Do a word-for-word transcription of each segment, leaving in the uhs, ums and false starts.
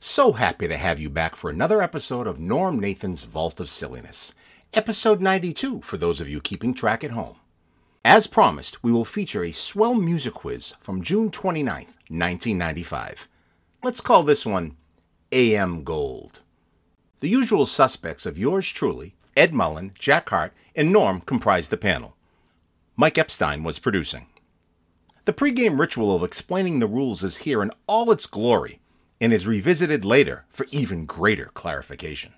So happy to have you back for another episode of Norm Nathan's Vault of Silliness, episode ninety-two for those of you keeping track at home. As promised, we will feature a swell music quiz from June twenty-ninth, nineteen ninety-five. Let's call this one A M Gold. The usual suspects of yours truly, Ed Mullen, Jack Hart, and Norm comprised the panel. Mike Epstein was producing. The pregame ritual of explaining the rules is here in all its glory, and is revisited later for even greater clarification.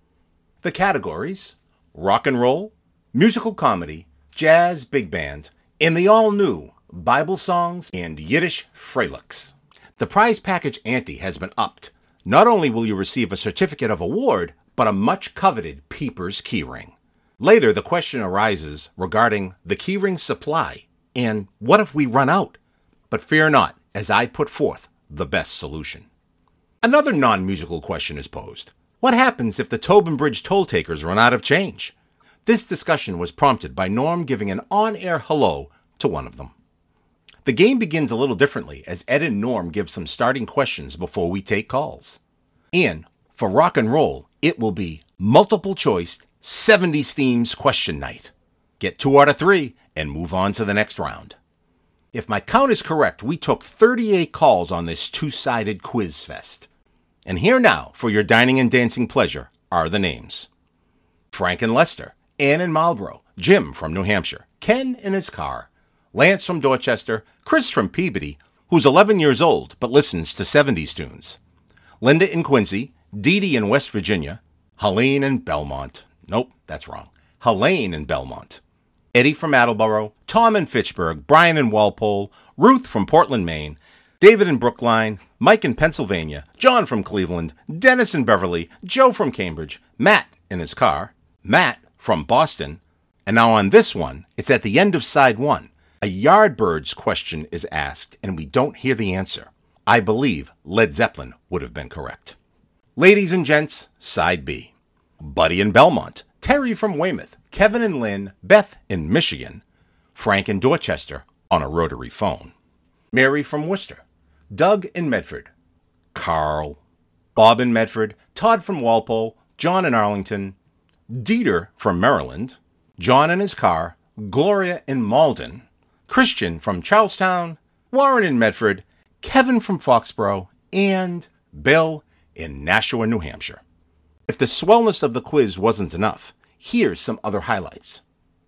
The categories: rock and roll, musical comedy, jazz big band, and the all-new Bible songs and Yiddish Freiluchs. The prize package ante has been upped. Not only will you receive a certificate of award, but a much-coveted Peepers keyring. Later, the question arises regarding the keyring supply, and what if we run out? But fear not, as I put forth the best solution. Another non-musical question is posed. What happens if the Tobin Bridge toll takers run out of change? This discussion was prompted by Norm giving an on-air hello to one of them. The game begins a little differently as Ed and Norm give some starting questions before we take calls. And for rock and roll, it will be multiple choice seventies themes question night. Get two out of three and move on to the next round. If my count is correct, we took thirty-eight calls on this two-sided quiz fest. And here now, for your dining and dancing pleasure, are the names. Frank and Lester, Ann in Marlboro, Jim from New Hampshire, Ken in his car, Lance from Dorchester, Chris from Peabody, who's eleven years old but listens to seventies tunes, Linda in Quincy, Dee Dee in West Virginia, Helene in Belmont. Nope, that's wrong. Helene in Belmont. Eddie from Attleboro, Tom in Fitchburg, Brian in Walpole, Ruth from Portland, Maine, David in Brookline, Mike in Pennsylvania, John from Cleveland, Dennis in Beverly, Joe from Cambridge, Matt in his car, Matt from Boston, and now on this one, it's at the end of side one. A Yardbirds question is asked, and we don't hear the answer. I believe Led Zeppelin would have been correct. Ladies and gents, side B. Buddy in Belmont, Terry from Weymouth, Kevin and Lynn, Beth in Michigan, Frank in Dorchester on a rotary phone, Mary from Worcester, Doug in Medford, Carl, Bob in Medford, Todd from Walpole, John in Arlington, Dieter from Maryland, John in his car, Gloria in Malden, Christian from Charlestown, Warren in Medford, Kevin from Foxborough, and Bill in Nashua, New Hampshire. If the swellness of the quiz wasn't enough, here's some other highlights.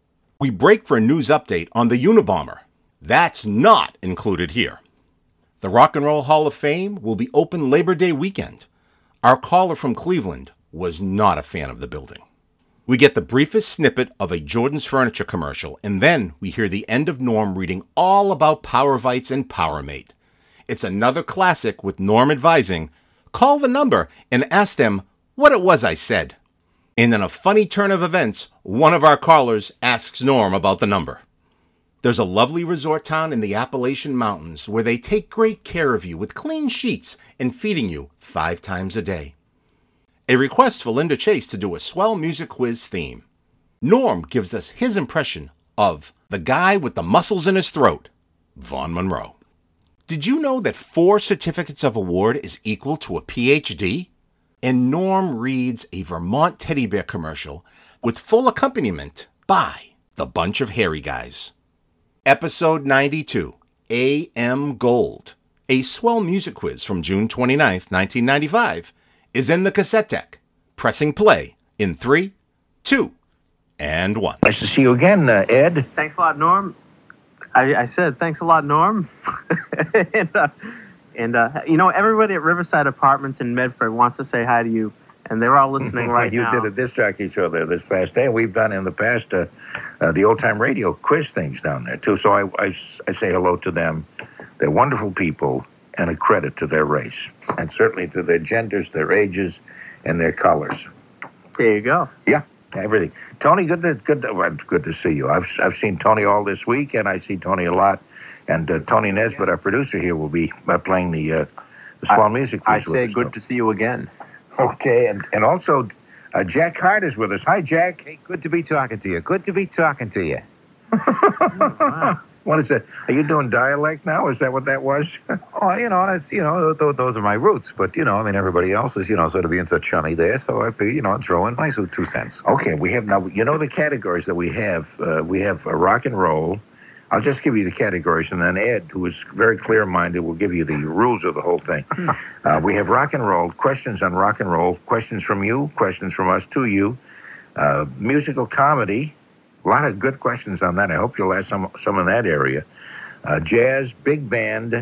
We break for a news update on the Unabomber. That's not included here. The Rock and Roll Hall of Fame will be open Labor Day weekend. Our caller from Cleveland was not a fan of the building. We get the briefest snippet of a Jordan's Furniture commercial, and then we hear the end of Norm reading all about Powervites and Powermate. It's another classic with Norm advising, call the number and ask them what it was I said. And in a funny turn of events, one of our callers asks Norm about the number. There's a lovely resort town in the Appalachian Mountains where they take great care of you with clean sheets and feeding you five times a day. A request for Linda Chase to do a swell music quiz theme. Norm gives us his impression of the guy with the muscles in his throat, Vaughn Monroe. Did you know that four certificates of award is equal to a P H D? And Norm reads a Vermont teddy bear commercial with full accompaniment by the Bunch of Hairy Guys. Episode ninety-two, A M Gold, a swell music quiz from June twenty-ninth, nineteen ninety-five, is in the cassette deck. Pressing play in three, two, and one. Nice to see you again, uh, Ed. Thanks a lot, Norm. I, I said thanks a lot, Norm. and, uh, and uh, you know, everybody at Riverside Apartments in Medford wants to say hi to you, and they're all listening right you now. You did a disc jockey show there this past day. We've done in the past uh, uh, the old-time radio quiz things down there, too. So I, I, I say hello to them. They're wonderful people and a credit to their race, and certainly to their genders, their ages, and their colors. There you go. Yeah, everything. Tony, good to good to, well, good to see you. I've I've seen Tony all this week, and I see Tony a lot. And uh, Tony Nesbitt, our producer here, will be uh, playing the, uh, the swell I, music. I say us, good though. to see you again. Okay, and, and also uh, Jack Hart is with us. Hi, Jack. Hey, good to be talking to you. Good to be talking to you. Oh, wow. What is that? Are you doing dialect now? Is that what that was? Oh, you know, that's, you know, th- those are my roots. But, you know, I mean, everybody else is, you know, sort of being so chummy there. So I, you know, throw in my two cents. Okay, we have now, you know, the categories that we have. Uh, we have uh, rock and roll. I'll just give you the categories, and then Ed, who is very clear-minded, will give you the rules of the whole thing. Uh, we have rock and roll, questions on rock and roll, questions from you, questions from us to you, uh, musical comedy, a lot of good questions on that. I hope you'll ask some, some in that area. Uh, jazz, big band,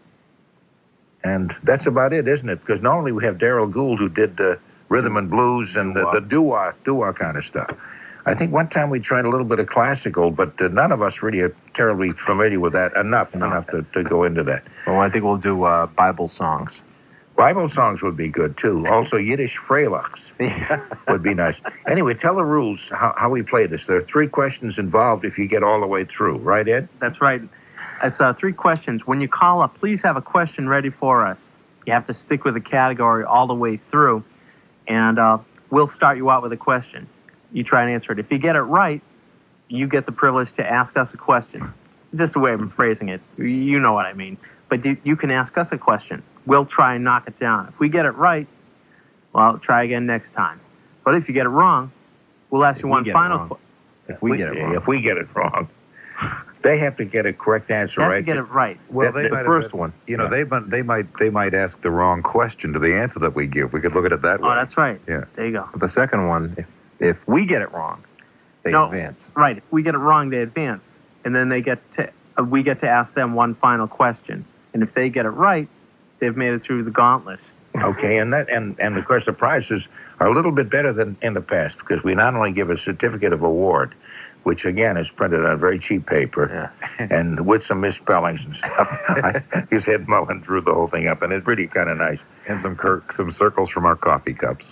and that's about it, isn't it? Because normally we have Daryl Gould, who did uh, rhythm and blues and the, the doo-wah, doo-wah kind of stuff. I think one time we tried a little bit of classical, but uh, none of us really are terribly familiar with that enough, no. enough to, to go into that. Well, I think we'll do uh, Bible songs. Bible songs would be good, too. Also, Yiddish freilachs would be nice. Anyway, tell the rules, how, how we play this. There are three questions involved if you get all the way through. Right, Ed? That's right. It's uh, three questions. When you call up, please have a question ready for us. You have to stick with the category all the way through, and uh, we'll start you out with a question. You try and answer it. If you get it right, you get the privilege to ask us a question. Just the way I'm phrasing it. You know what I mean. But you, you can ask us a question. We'll try and knock it down. If we get it right, well, try again next time. But if you get it wrong, we'll ask you one final question. If we get it wrong. If we get it wrong. They have to get a correct answer, they have right? to get it right. Well, the, they the might first been, one. You know, yeah. they might, they might they might ask the wrong question to the answer that we give. We could look at it that way. Oh, that's right. Yeah. There you go. But the second one, if, if we get it wrong, they no, advance. Right. If we get it wrong, they advance. And then they get to uh, we get to ask them one final question. And if they get it right, they've made it through the gauntlet. Okay, and that and, and of course the prizes are a little bit better than in the past because we not only give a certificate of award, which again is printed on very cheap paper, yeah. and with some misspellings and stuff. I, his head mulling drew the whole thing up, and it's really kind of nice. And some cur- some circles from our coffee cups.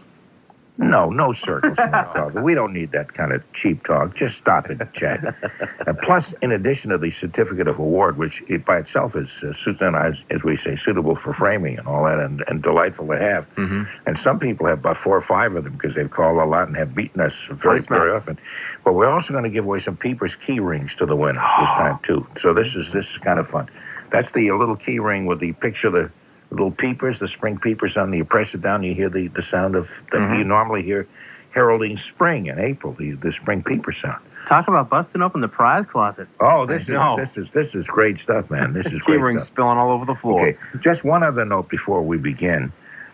No, no circles from our coffee. We don't need that kind of cheap talk. Just stop it, Chad. Uh, plus, in addition to the certificate of award, which it by itself is, uh, as, as we say, suitable for framing and all that, and, and delightful to have. Mm-hmm. And some people have about four or five of them because they've called a lot and have beaten us very, very often. But we're also going to give away some Peepers key rings to the winners this time too. So this is this is kind of fun. That's the uh, little key ring with the picture of the little peepers, the spring peepers on the, you press it down, you hear the, the sound of, that mm-hmm. you normally hear heralding spring in April, the, the spring peeper sound. Talk about busting open the prize closet. Oh, this is this is this is great stuff, man. This is great Key rings stuff. spilling all over the floor. Okay, just one other note before we begin.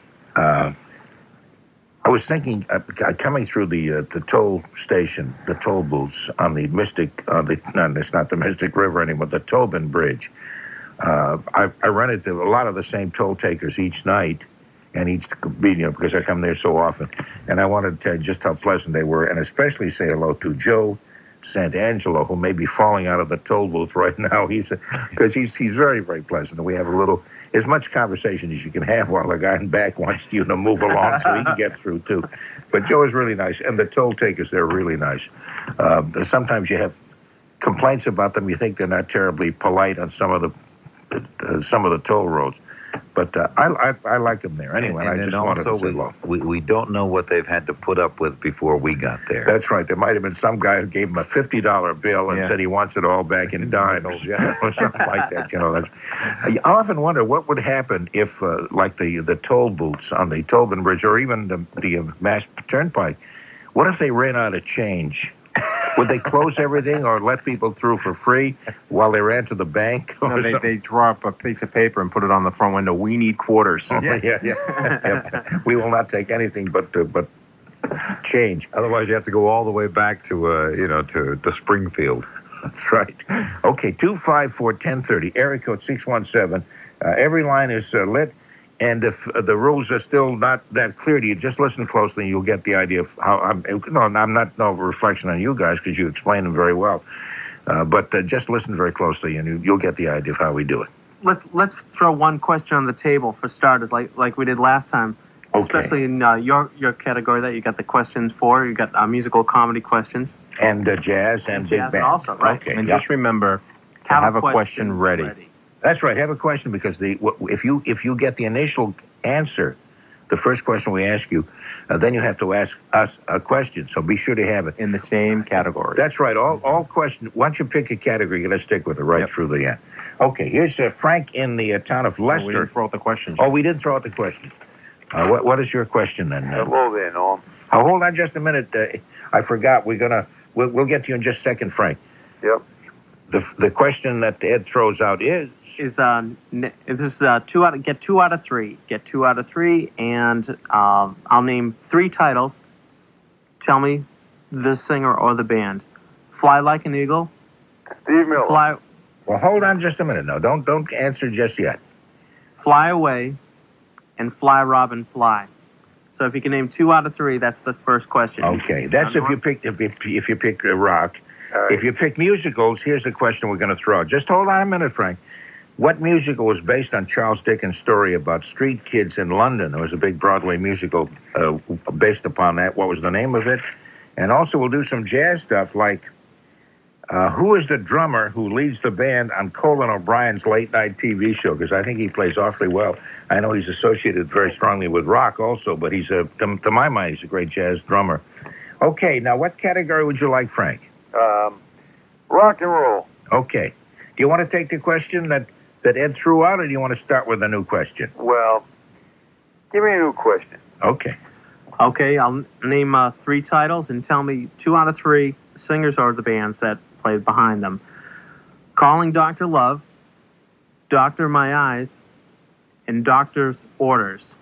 Uh, I was thinking, uh, coming through the uh, the toll station, the toll booths on the Mystic, uh, the, no, it's not the Mystic River anymore, the Tobin Bridge. Uh, I, I run into a lot of the same toll takers each night, and each you know, because I come there so often. And I wanted to tell you just how pleasant they were, and especially say hello to Joe Santangelo, who may be falling out of the toll booth right now. He's because he's he's very very pleasant, and we have a little as much conversation as you can have while the guy in back wants you to move along so he can get through too. But Joe is really nice, and the toll takers, they're really nice. Uh, sometimes you have complaints about them. You think they're not terribly polite on some of the uh, some of the toll roads. But uh, I, I I like them there. Anyway, and, and I just also wanted to say we, hello. We, we don't know what they've had to put up with before we got there. That's right. There might have been some guy who gave him a fifty dollar bill and yeah. said he wants it all back in dimes or something like that. You know, that's, I often wonder what would happen if, uh, like the the toll booths on the Tobin Bridge or even the, the uh, Mass Turnpike, what if they ran out of change? Would they close everything or let people through for free while they ran to the bank? No, they, they draw up a piece of paper and put it on the front window. We need quarters. Oh, yeah, yeah. yeah. We will not take anything but uh, but change. Otherwise, you have to go all the way back to uh, you know to, to Springfield. That's right. Okay, two five four, one oh three oh, area code six one seven. Uh, every line is uh, lit. And if uh, the rules are still not that clear to you, just listen closely. You'll get the idea of how I'm. No, I'm not no reflection on you guys because you explain them very well. Uh, but uh, just listen very closely, and you, you'll get the idea of how we do it. Let's let's throw one question on the table for starters, like like we did last time. Okay. Especially in uh, your your category that you got the questions for. You got uh, musical comedy questions and uh, jazz and, and big jazz band. Also, right? Okay. And yeah. just remember to have, have a question, question ready. ready. That's right. Have a question because the if you if you get the initial answer, the first question we ask you, uh, then you have to ask us a question. So be sure to have it. In the same category. That's right. All all questions. Once you pick a category, you got to stick with it right Yep. through the end. Okay, here's uh, Frank in the uh, town of Oh, we Leicester. didn't throw out the questions. Oh, we didn't throw out the question. Uh, what What is your question then? Uh, Hello there, Norm. oh, hold on just a minute. Uh, I forgot. We're gonna. We'll, we'll get to you in just a second, Frank. Yep. The the question that Ed throws out is. Is uh, n- this is uh, two out of, get two out of three. Get two out of three, and um, I'll name three titles. Tell me the singer or the band. Fly Like an Eagle. Steve Miller. Fly, Well, hold on just a minute. No, don't don't answer just yet. Fly Away, and Fly Robin Fly. So if you can name two out of three, that's the first question. Okay, that's if you pick if you, if you pick uh, rock. All right. If you pick musicals, here's the question we're going to throw. Just hold on a minute, Frank. What musical was based on Charles Dickens' story about street kids in London? There was a big Broadway musical uh, based upon that. What was the name of it? And also, we'll do some jazz stuff like uh, who is the drummer who leads the band on Conan O'Brien's late night T V show? Because I think he plays awfully well. I know he's associated very strongly with rock also, but he's a, to, to my mind, he's a great jazz drummer. Okay, now what category would you like, Frank? Um, rock and roll. Okay. Do you want to take the question that, that Ed threw out, or do you want to start with a new question? Well, give me a new question. Okay. Okay, I'll name uh, three titles and tell me two out of three singers or the bands that played behind them. Calling Doctor Love, Doctor My Eyes, and Doctor's Orders.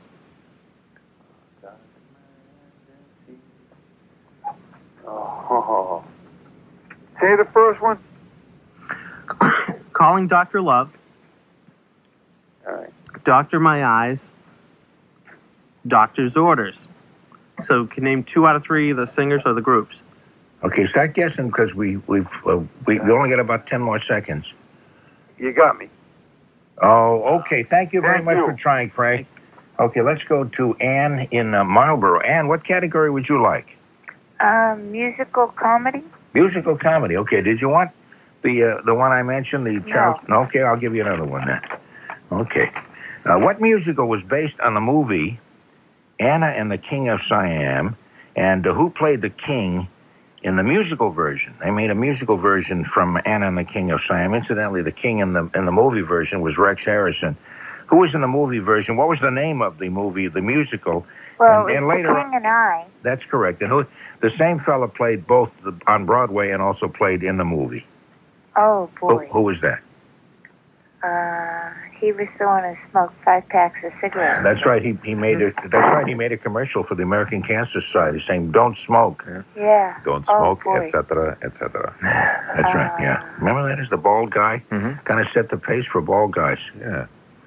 Oh. Say the first one. Calling Doctor Love, All right. Doctor My Eyes, Doctor's Orders. So can name two out of three the singers or the groups. Okay, start guessing because we, we've, uh, we, we only got about ten more seconds. You got me. Oh, okay. Thank you very Thank much you. for trying, Frank. Okay, let's go to Ann in uh, Marlborough. Ann, what category would you like? Um, musical comedy? Musical comedy. Okay, did you want the uh, the one I mentioned, the Charles? No. Okay, I'll give you another one then. Okay. Uh, what musical was based on the movie Anna and the King of Siam, and uh, who played the king in the musical version? They made a musical version from Anna and the King of Siam. Incidentally, the king in the in the movie version was Rex Harrison. Who was in the movie version? What was the name of the movie, the musical? Well, And- it's and later The King and I. That's correct. And who, the same fella played both the, on Broadway and also played in the movie. Oh, Who, boy. who was that? Uh, he was the one who smoked five packs of cigarettes. That's right. He he made a that's right. He made a commercial for the American Cancer Society saying "Don't smoke." Yeah. Don't Oh, smoke, boy. et cetera, et cetera. That's right. Yeah. Remember that is the bald guy. Mhm. Kind of set the pace for bald guys. Yeah.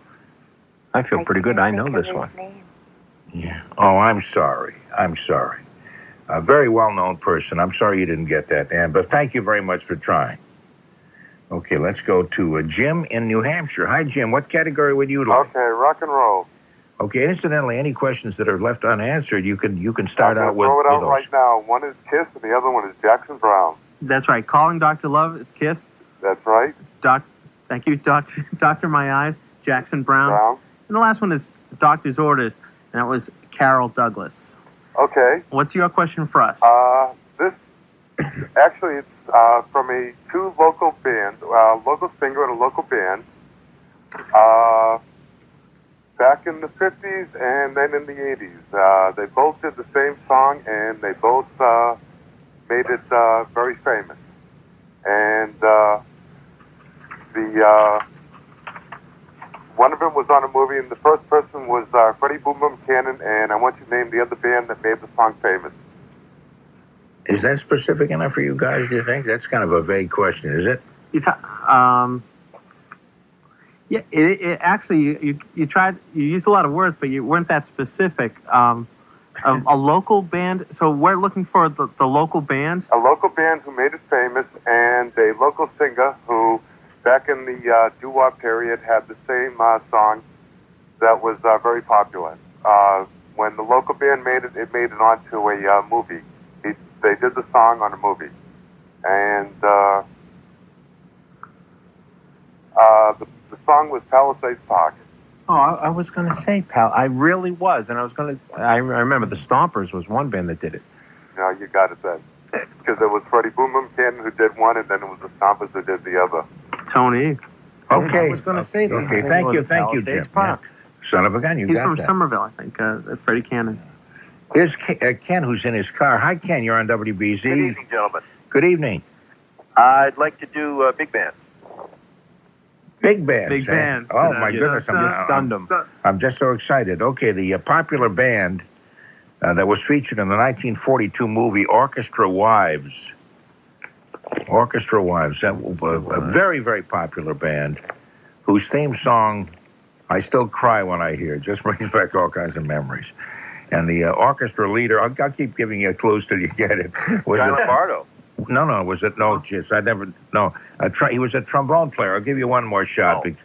I feel I pretty good. can't I know think of this his one. name. Yeah. Oh, I'm sorry. I'm sorry. A very well-known person. I'm sorry you didn't get that, Ann. But thank you very much for trying. Okay, let's go to uh, Jim in New Hampshire. Hi, Jim. What category would you like? Okay, rock and roll. Okay, incidentally, any questions that are left unanswered, you can you can start I'm out gonna with, throw it with out those. right now. One is Kiss, and the other one is Jackson Brown. That's right. Calling Doctor Love is Kiss. That's right. Doc, thank you, Doctor Doctor My Eyes, Jackson Brown. Brown. And the last one is Doctor's Orders, and that was Carol Douglas. Okay. What's your question for us? Uh, this actually it's uh, from a two local bands, uh, local singer and a local band. Uh, back in the fifties and then in the eighties, uh, they both did the same song and they both uh, made it uh, very famous. And uh, the uh, one of them was on a movie, and the first person was uh, Freddie Boom Boom Cannon. And I want you to name the other band that made the song famous. Is that specific enough for you guys, do you think? That's kind of a vague question, is it? You ta- um, yeah, it, it actually you, you you tried you used a lot of words, but you weren't that specific. Um, a, a local band. So we're looking for the, the local band. A local band who made it famous, and a local singer who, back in the uh, doo-wop period, had the same uh, song that was uh, very popular. Uh, when the local band made it, it made it onto a uh, movie. He, they did the song on a movie. And uh, uh, the, the song was Palisades Park. Oh, I, I was going to say, pal, I really was, and I was going to. I, I remember the Stompers was one band that did it. No, you got it then. Because it was Freddie Boom Boom Cannon who did one, and then it was the Stompers who did the other. Tony. Okay. I was going to say that. Okay, thank you, thank you, Jim. Palisades Park. Yeah. Son of a gun, you He's got from that. Somerville, I think, uh, Freddie Cannon. Here's Ken, uh, Ken, who's in his car. Hi, Ken, you're on W B Z. Good evening, gentlemen. Good evening. I'd like to do uh, big band. Big band. Big band. Oh, my You goodness. I'm, just stunned I'm, him. I'm just so excited. Okay, the uh, popular band uh, that was featured in the nineteen forty-two movie Orchestra Wives. Orchestra Wives. That was a, a very, very popular band whose theme song I still cry when I hear. It just brings back all kinds of memories. And the uh, orchestra leader, I'll, I'll keep giving you clues till you get it. Was Guy it Lombardo. No, no, was it? No, just I never. No, a tr- he was a trombone player. I'll give you one more shot. Oh. Be-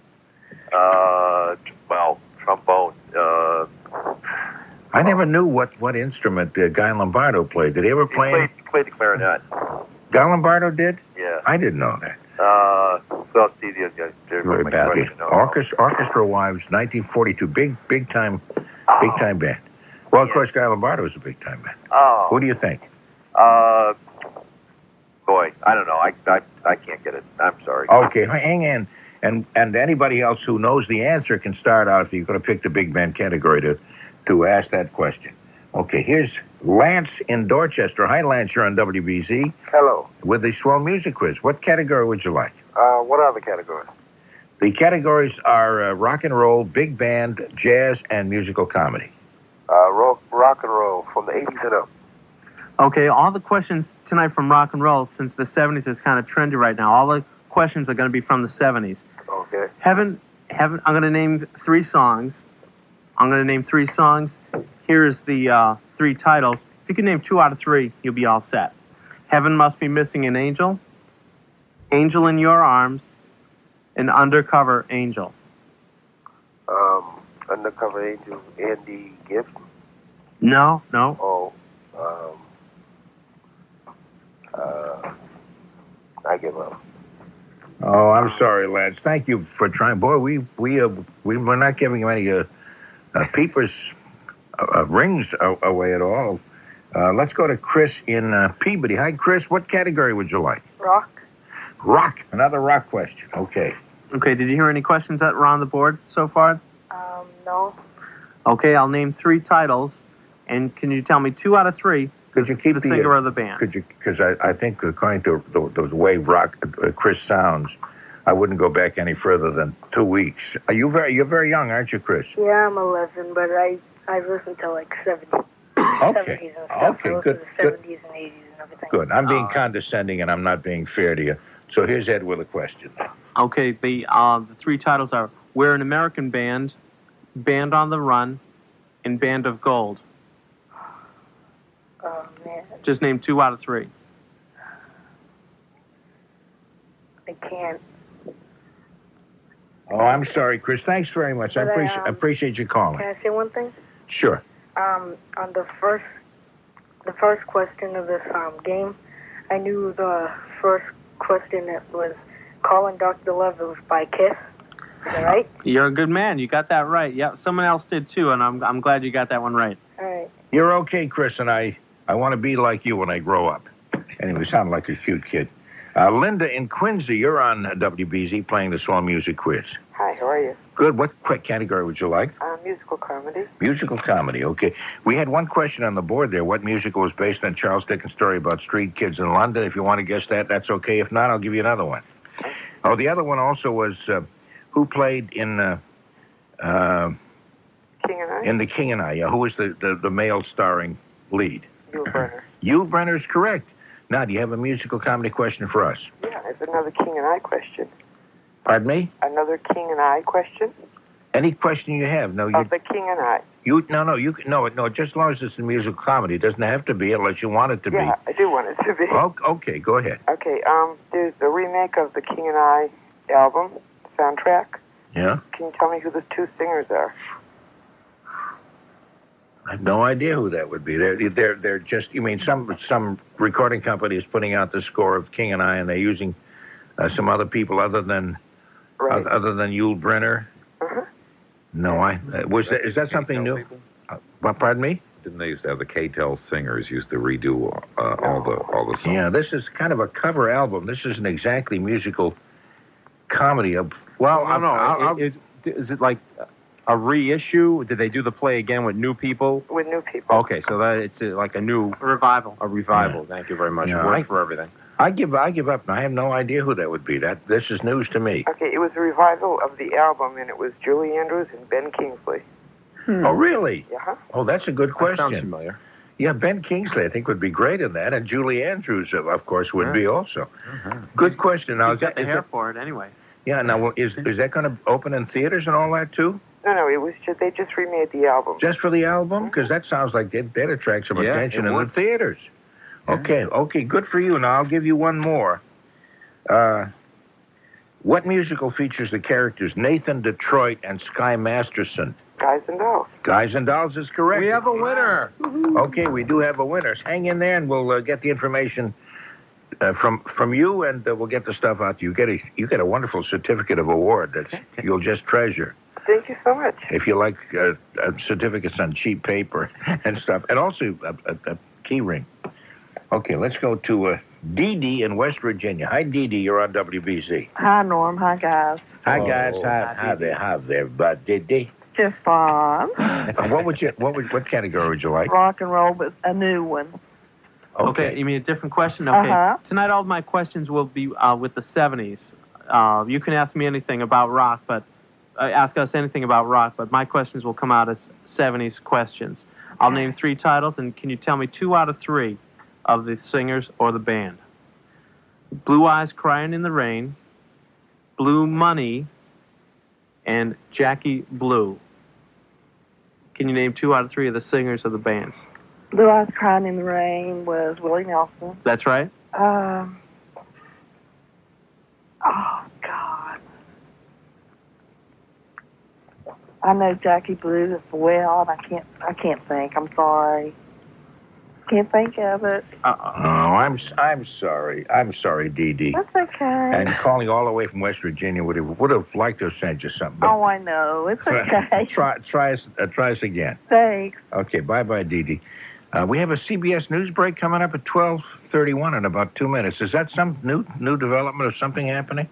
Uh, well, trombone. Uh, I never knew what what instrument uh, Guy Lombardo played. Did he ever he play? played, he played the clarinet. Guy Lombardo did. Yeah. I didn't know that. Uh, so see the the- the- Very my badly. question. No, no. Orchestra, Orchestra Wives, nineteen forty-two. Big, big time, big time band. Well, of Yeah. course, Guy Lombardo was a big time band. Oh. What do you think? Uh, boy, I don't know. I, I I can't get it. I'm sorry. Okay, hang in. And and anybody else who knows the answer can start out if you're going to pick the big band category to to ask that question. Okay, here's Lance in Dorchester. Hi, Lance. You're on W B Z Hello. with the Swell Music Quiz. What category would you like? Uh, what are the categories? The categories are uh, rock and roll, big band, jazz, and musical comedy. Uh, rock, rock and roll from the eighties and up. Okay, all the questions tonight from rock and roll, since the seventies is kind of trendy right now, all the questions are going to be from the seventies. Okay. Heaven, heaven. I'm going to name three songs. I'm going to name three songs. Here's the uh, three titles. If you can name two out of three, you'll be all set. Heaven Must Be Missing an Angel, Angel in Your Arms, and Undercover Angel. Um, Undercover Angel, Andy Gibb. No, no. Oh, um, uh, I give up. Oh, I'm sorry, Lance. Thank you for trying. Boy, we we uh, we were not giving you any uh, uh, peepers uh, uh, rings a- away at all. Uh, let's go to Chris in uh, Peabody. Hi, Chris. What category would you like? Rock. Rock. Another rock question. Okay. Okay, did you hear any questions that were on the board so far? Um, no. Okay, I'll name three titles, and can you tell me two out of three, Could you keep the the, singer uh, or the band? Could you? Because I, I think according to the, the, the way rock uh, Chris sounds, I wouldn't go back any further than two weeks. Are you very? You're very young, aren't you, Chris? Yeah, I'm eleven, but I I listen to like seventies, Okay. seventies and stuff. Okay, I listen good, to good. seventies and eighties and everything. Good. I'm being Uh, condescending and I'm not being fair to you. So here's Ed with a question. Okay, the uh, the three titles are We're an American Band, Band on the Run, and Band of Gold. Oh man, Just name two out of three. I can't. Oh, I'm sorry, Chris. Thanks very much. I But I, appreciate um, appreciate you calling. Can I say one thing? Sure. Um, on the first, the first question of this um game, I knew the first question that was "Calling Doctor Love" was by Kiss. Is that right? You're a good man. You got that right. Yeah, someone else did too, and I'm I'm glad you got that one right. All right. You're okay, Chris, and I I want to be like you when I grow up. Anyway, you sound like a cute kid. Uh, Linda in Quincy, you're on uh, W B Z playing the Swell Music Quiz. Hi, how are you? Good. What quick category would you like? Uh, musical comedy. Musical comedy. Okay. We had one question on the board there. What musical was based on Charles Dickens' story about street kids in London? If you want to guess that, that's okay. If not, I'll give you another one. Oh, the other one also was uh, who played in uh, uh, King and I? in The King and I? Yeah, who was the, the, the male starring lead? Yul Brynner. Yul Brynner's correct. Now, do you have a musical comedy question for us? Yeah, it's another King and I question. Pardon me? Another King and I question? Any question you have? No, you. Of the King and I. You no no you can- no no just as long as it's a musical comedy. It doesn't have to be unless you want it to Yeah, I do want it to be. be. Oh, okay, go ahead. Okay, um, there's the remake of the King and I album soundtrack. Yeah, Can you tell me who the two singers are? I have no idea who that would be. They're they're they're just. You mean some some recording company is putting out the score of King and I, and they're using uh, some other people other than Right. uh, other than Yul Brynner. Uh-huh. No, I uh, was that, is that something K-tel new? people? Uh, well, pardon me? Didn't they used to have the K-tel singers used to redo uh, all the all the songs? Yeah, this is kind of a cover album. This isn't exactly musical comedy. Of well, no, no. I'll, I'll, Is, is it like a reissue? Did they do the play again with new people? With new people. Okay, so that it's uh, like a new A revival. a revival. Thank you very much. Yeah, it worked I- for everything. I give I give up. I have no idea who that would be. That this is news to me. Okay, it was a revival of the album, and it was Julie Andrews and Ben Kingsley. Oh, really? Yeah. Oh, that's a good That sounds question. familiar. Yeah, Ben Kingsley, I think, would be great in that, and Julie Andrews, of of course, would Yeah. be also. Good question. Now, He's is got that, the is hair that, for it anyway. yeah. Now, is is that going to open in theaters and all that too? No, no, it was just they just remade the album. Just for the album? Because that sounds like that that attracts some Yeah, attention it in the would. theaters. Okay, okay, good for you. Now I'll give you one more. Uh, what musical features the characters Nathan Detroit and Sky Masterson? Guys and Dolls. Guys and Dolls is correct. We have a winner. Okay, we do have a winner. Hang in there, and we'll uh, get the information uh, from from you, and uh, we'll get the stuff out to you. You get a you get a wonderful certificate of award that you'll just treasure. Thank you so much. If you like uh, uh, certificates on cheap paper and stuff, and also a, a, a key ring. Okay, let's go to uh, Dee Dee in West Virginia. Hi, Dee Dee. You're on W B Z. Hi, Norm. Hi, guys. Hi, Oh, guys. Hi, hi, hi there. Hi there, bud. Dee Dee. Just fine. Uh, what would you? What would? What category would you like? Rock and roll, but a new one. Okay. You mean a different question? Okay. Uh-huh. Tonight, all of my questions will be uh, with the seventies. Uh, you can ask me anything about rock, but uh, ask us anything about rock, but my questions will come out as seventies questions. I'll name three titles, and can you tell me two out of three of the singers or the band? Blue Eyes Crying in the Rain, Blue Money, and Jackie Blue. Can you name two out of three of the singers of the bands? Blue Eyes Crying in the Rain was Willie Nelson. That's right. Um, oh, God. I know Jackie Blue as well, and I can't, I can't think. I'm sorry. Can't think of it. Uh-uh. Oh, I'm I'm sorry. I'm sorry, Dee Dee. That's okay. And calling all the way from West Virginia would have would have liked to have sent you something. But Oh, I know. It's okay. try try us uh, try us again. Thanks. Okay, bye bye, Dee Dee. Uh, we have a C B S News break coming up at twelve thirty-one in about two minutes. Is that some new new development of something happening?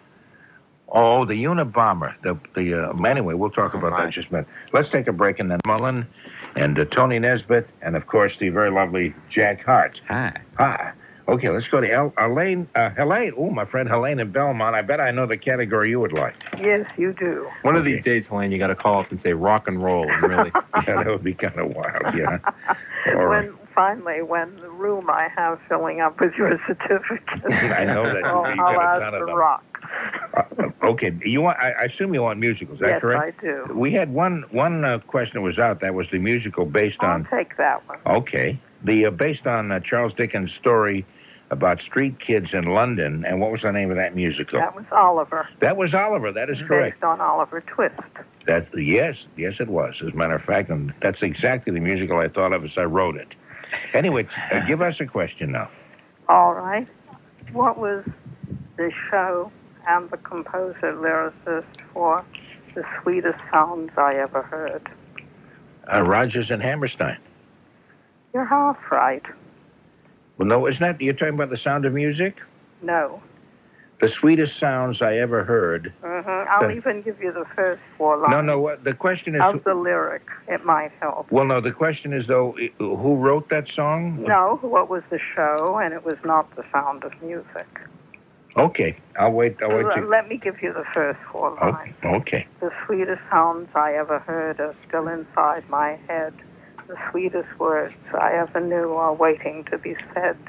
Oh, the Unabomber. The the uh, anyway, we'll talk about that in just a minute. Let's take a break, and then Mullen and uh, Tony Nesbitt, and of course the very lovely Jack Hart. Hi. Hi. Okay, let's go to El- Elaine. Uh, Helene. Oh, my friend Helene in Belmont. I bet I know the category you would like. Yes, you do. One of Okay. these days, Helene, you got to call up and say rock and roll, and really. Yeah, that would be kind of wild. Yeah. All right. When finally, when the room I have filling up with your certificate, I know that you, I'll, you I'll got a ask ton of for them. rock. Uh, okay, you want? I, I assume you want musicals. Is that Yes, correct? I do. We had one one uh, question that was out. That was the musical based I'll on. take that one. Okay, the uh, based on uh, Charles Dickens' story about street kids in London. And what was the name of that musical? That was Oliver, That was Oliver. That is correct. based on Oliver Twist. That yes, yes, it was. As a matter of fact, and that's exactly the musical I thought of as I wrote it. Anyway, uh, give us a question now. All right. What was the show and the composer lyricist for The Sweetest Sounds I Ever Heard? Uh, Rogers and Hammerstein. You're half right. Well, no, isn't that you're talking about The Sound of Music? No. The Sweetest Sounds I Ever Heard. hmm I'll Uh, even give you the first four lines No, no. What the question is? of the lyric. It might help. Well, no. The question is though, i- who wrote that song? No, what was the show? And it was not The Sound of Music. Okay, I'll wait. I'll wait. L- To, Let me give you the first four lines. okay. Okay. The sweetest sounds I ever heard are still inside my head. The sweetest words I ever knew are waiting to be said.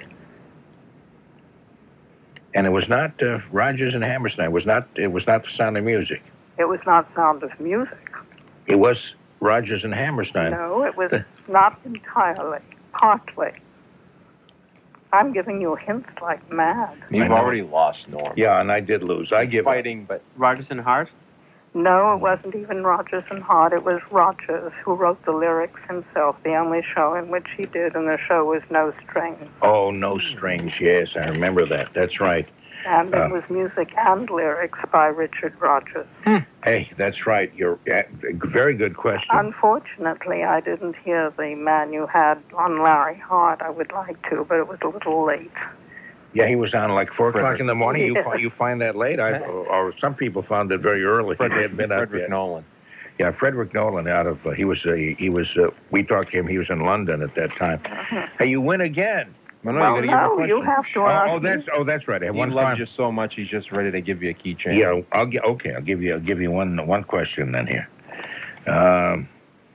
And it was not uh, Rogers and Hammerstein. It was not. It was not The Sound of Music. It was not Sound of Music. It was Rogers and Hammerstein. No, it was The- not entirely. Partly. I'm giving you hints like mad. You've know. already lost, Norm. Yeah, and I did lose. I give. up. Fighting, but Rogers and Hart? No, it wasn't even Rogers and Hart. It was Rogers who wrote the lyrics himself, the only show in which he did, and the show was No Strings. Oh, No Strings. Yes, I remember that. That's right. And Uh. it was music and lyrics by Richard Rogers. And Hey, that's right. You're uh, very good question. Unfortunately, I didn't hear the man you had on Larry Hart. I would like to, but it was a little late. Yeah, he was on like four o'clock Frederick. in the morning. You Yes. find you find that late, I, or some people found it very early. They had been up Frederick yet. Nolan. Yeah, Frederick Nolan. Out of uh, he was uh, he was. Uh, we talked to him. He was in London at that time. Hey, you win again. Well, no, well, you gotta no, give you him a question. have to Oh, ask oh, that's me. oh, that's right. I have He one loves time. you so much, he's just ready to give you a keychain. Yeah, I'll get okay. I'll give you. I'll give you one one question then here. Um,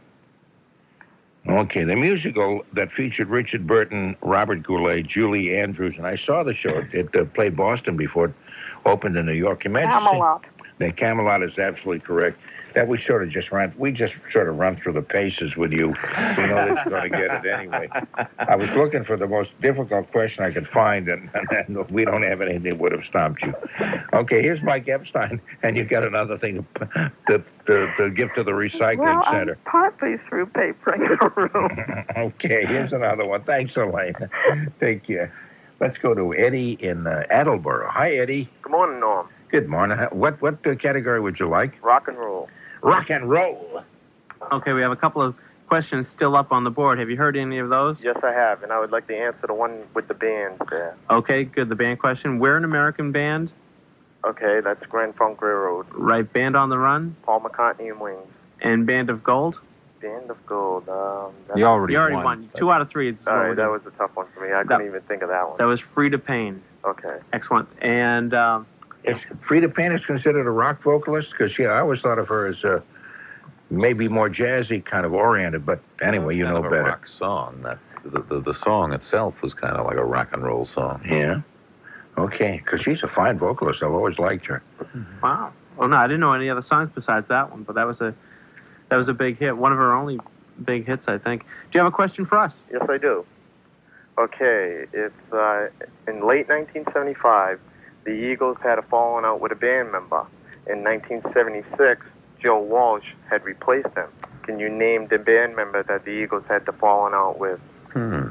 okay, the musical that featured Richard Burton, Robert Goulet, Julie Andrews, and I saw the show. It uh, played Boston before it opened in New York. Imagine Camelot. The Camelot is absolutely correct. That we sort of just run. We just sort of run through the paces with you. We know that you're going to get it anyway. I was looking for the most difficult question I could find, and, and we don't have anything that would have stumped you. Okay, here's Mike Epstein, and you got another thing to, to, to, to give to the recycling Well, center. I'm partly through papering the room. Okay, here's another one. Thanks, Elaine. Take care. Let's go to Eddie in uh, Attleboro. Hi, Eddie. Good morning, Norm. Good morning. What what uh, category would you like? Rock and roll. Rock and roll. Okay, we have a couple of questions still up on the board. Have you heard any of those? Yes, I have, and I would like to answer the one with the band there. Okay, good. The band question. We're an American band. Okay, that's Grand Funk Railroad. Right. Band on the Run. Paul McCartney and Wings. And Band of Gold. Band of Gold. Um, that's You already, You already won. won. Two out of three. It's All right, what we that did. was a tough one for me. I That- couldn't even think of that one. That was Free to Pain. Okay. Excellent. And um, Is Frida Payne is considered a rock vocalist? Because yeah, I always thought of her as uh, maybe more jazzy kind of oriented. But anyway, you kind know of a better. rock song. That, the, the, the song itself was kind of like a rock and roll song. Yeah. Okay, because she's a fine vocalist. I've always liked her. wow. Well, no, I didn't know any other songs besides that one, but that was a that was a big hit. One of her only big hits, I think. Do you have a question for us? Yes, I do. Okay, it's uh, in late nineteen seventy-five, the Eagles had a falling out with a band member. In nineteen seventy-six, Joe Walsh had replaced him. Can you name the band member that the Eagles had the falling out with? Hmm.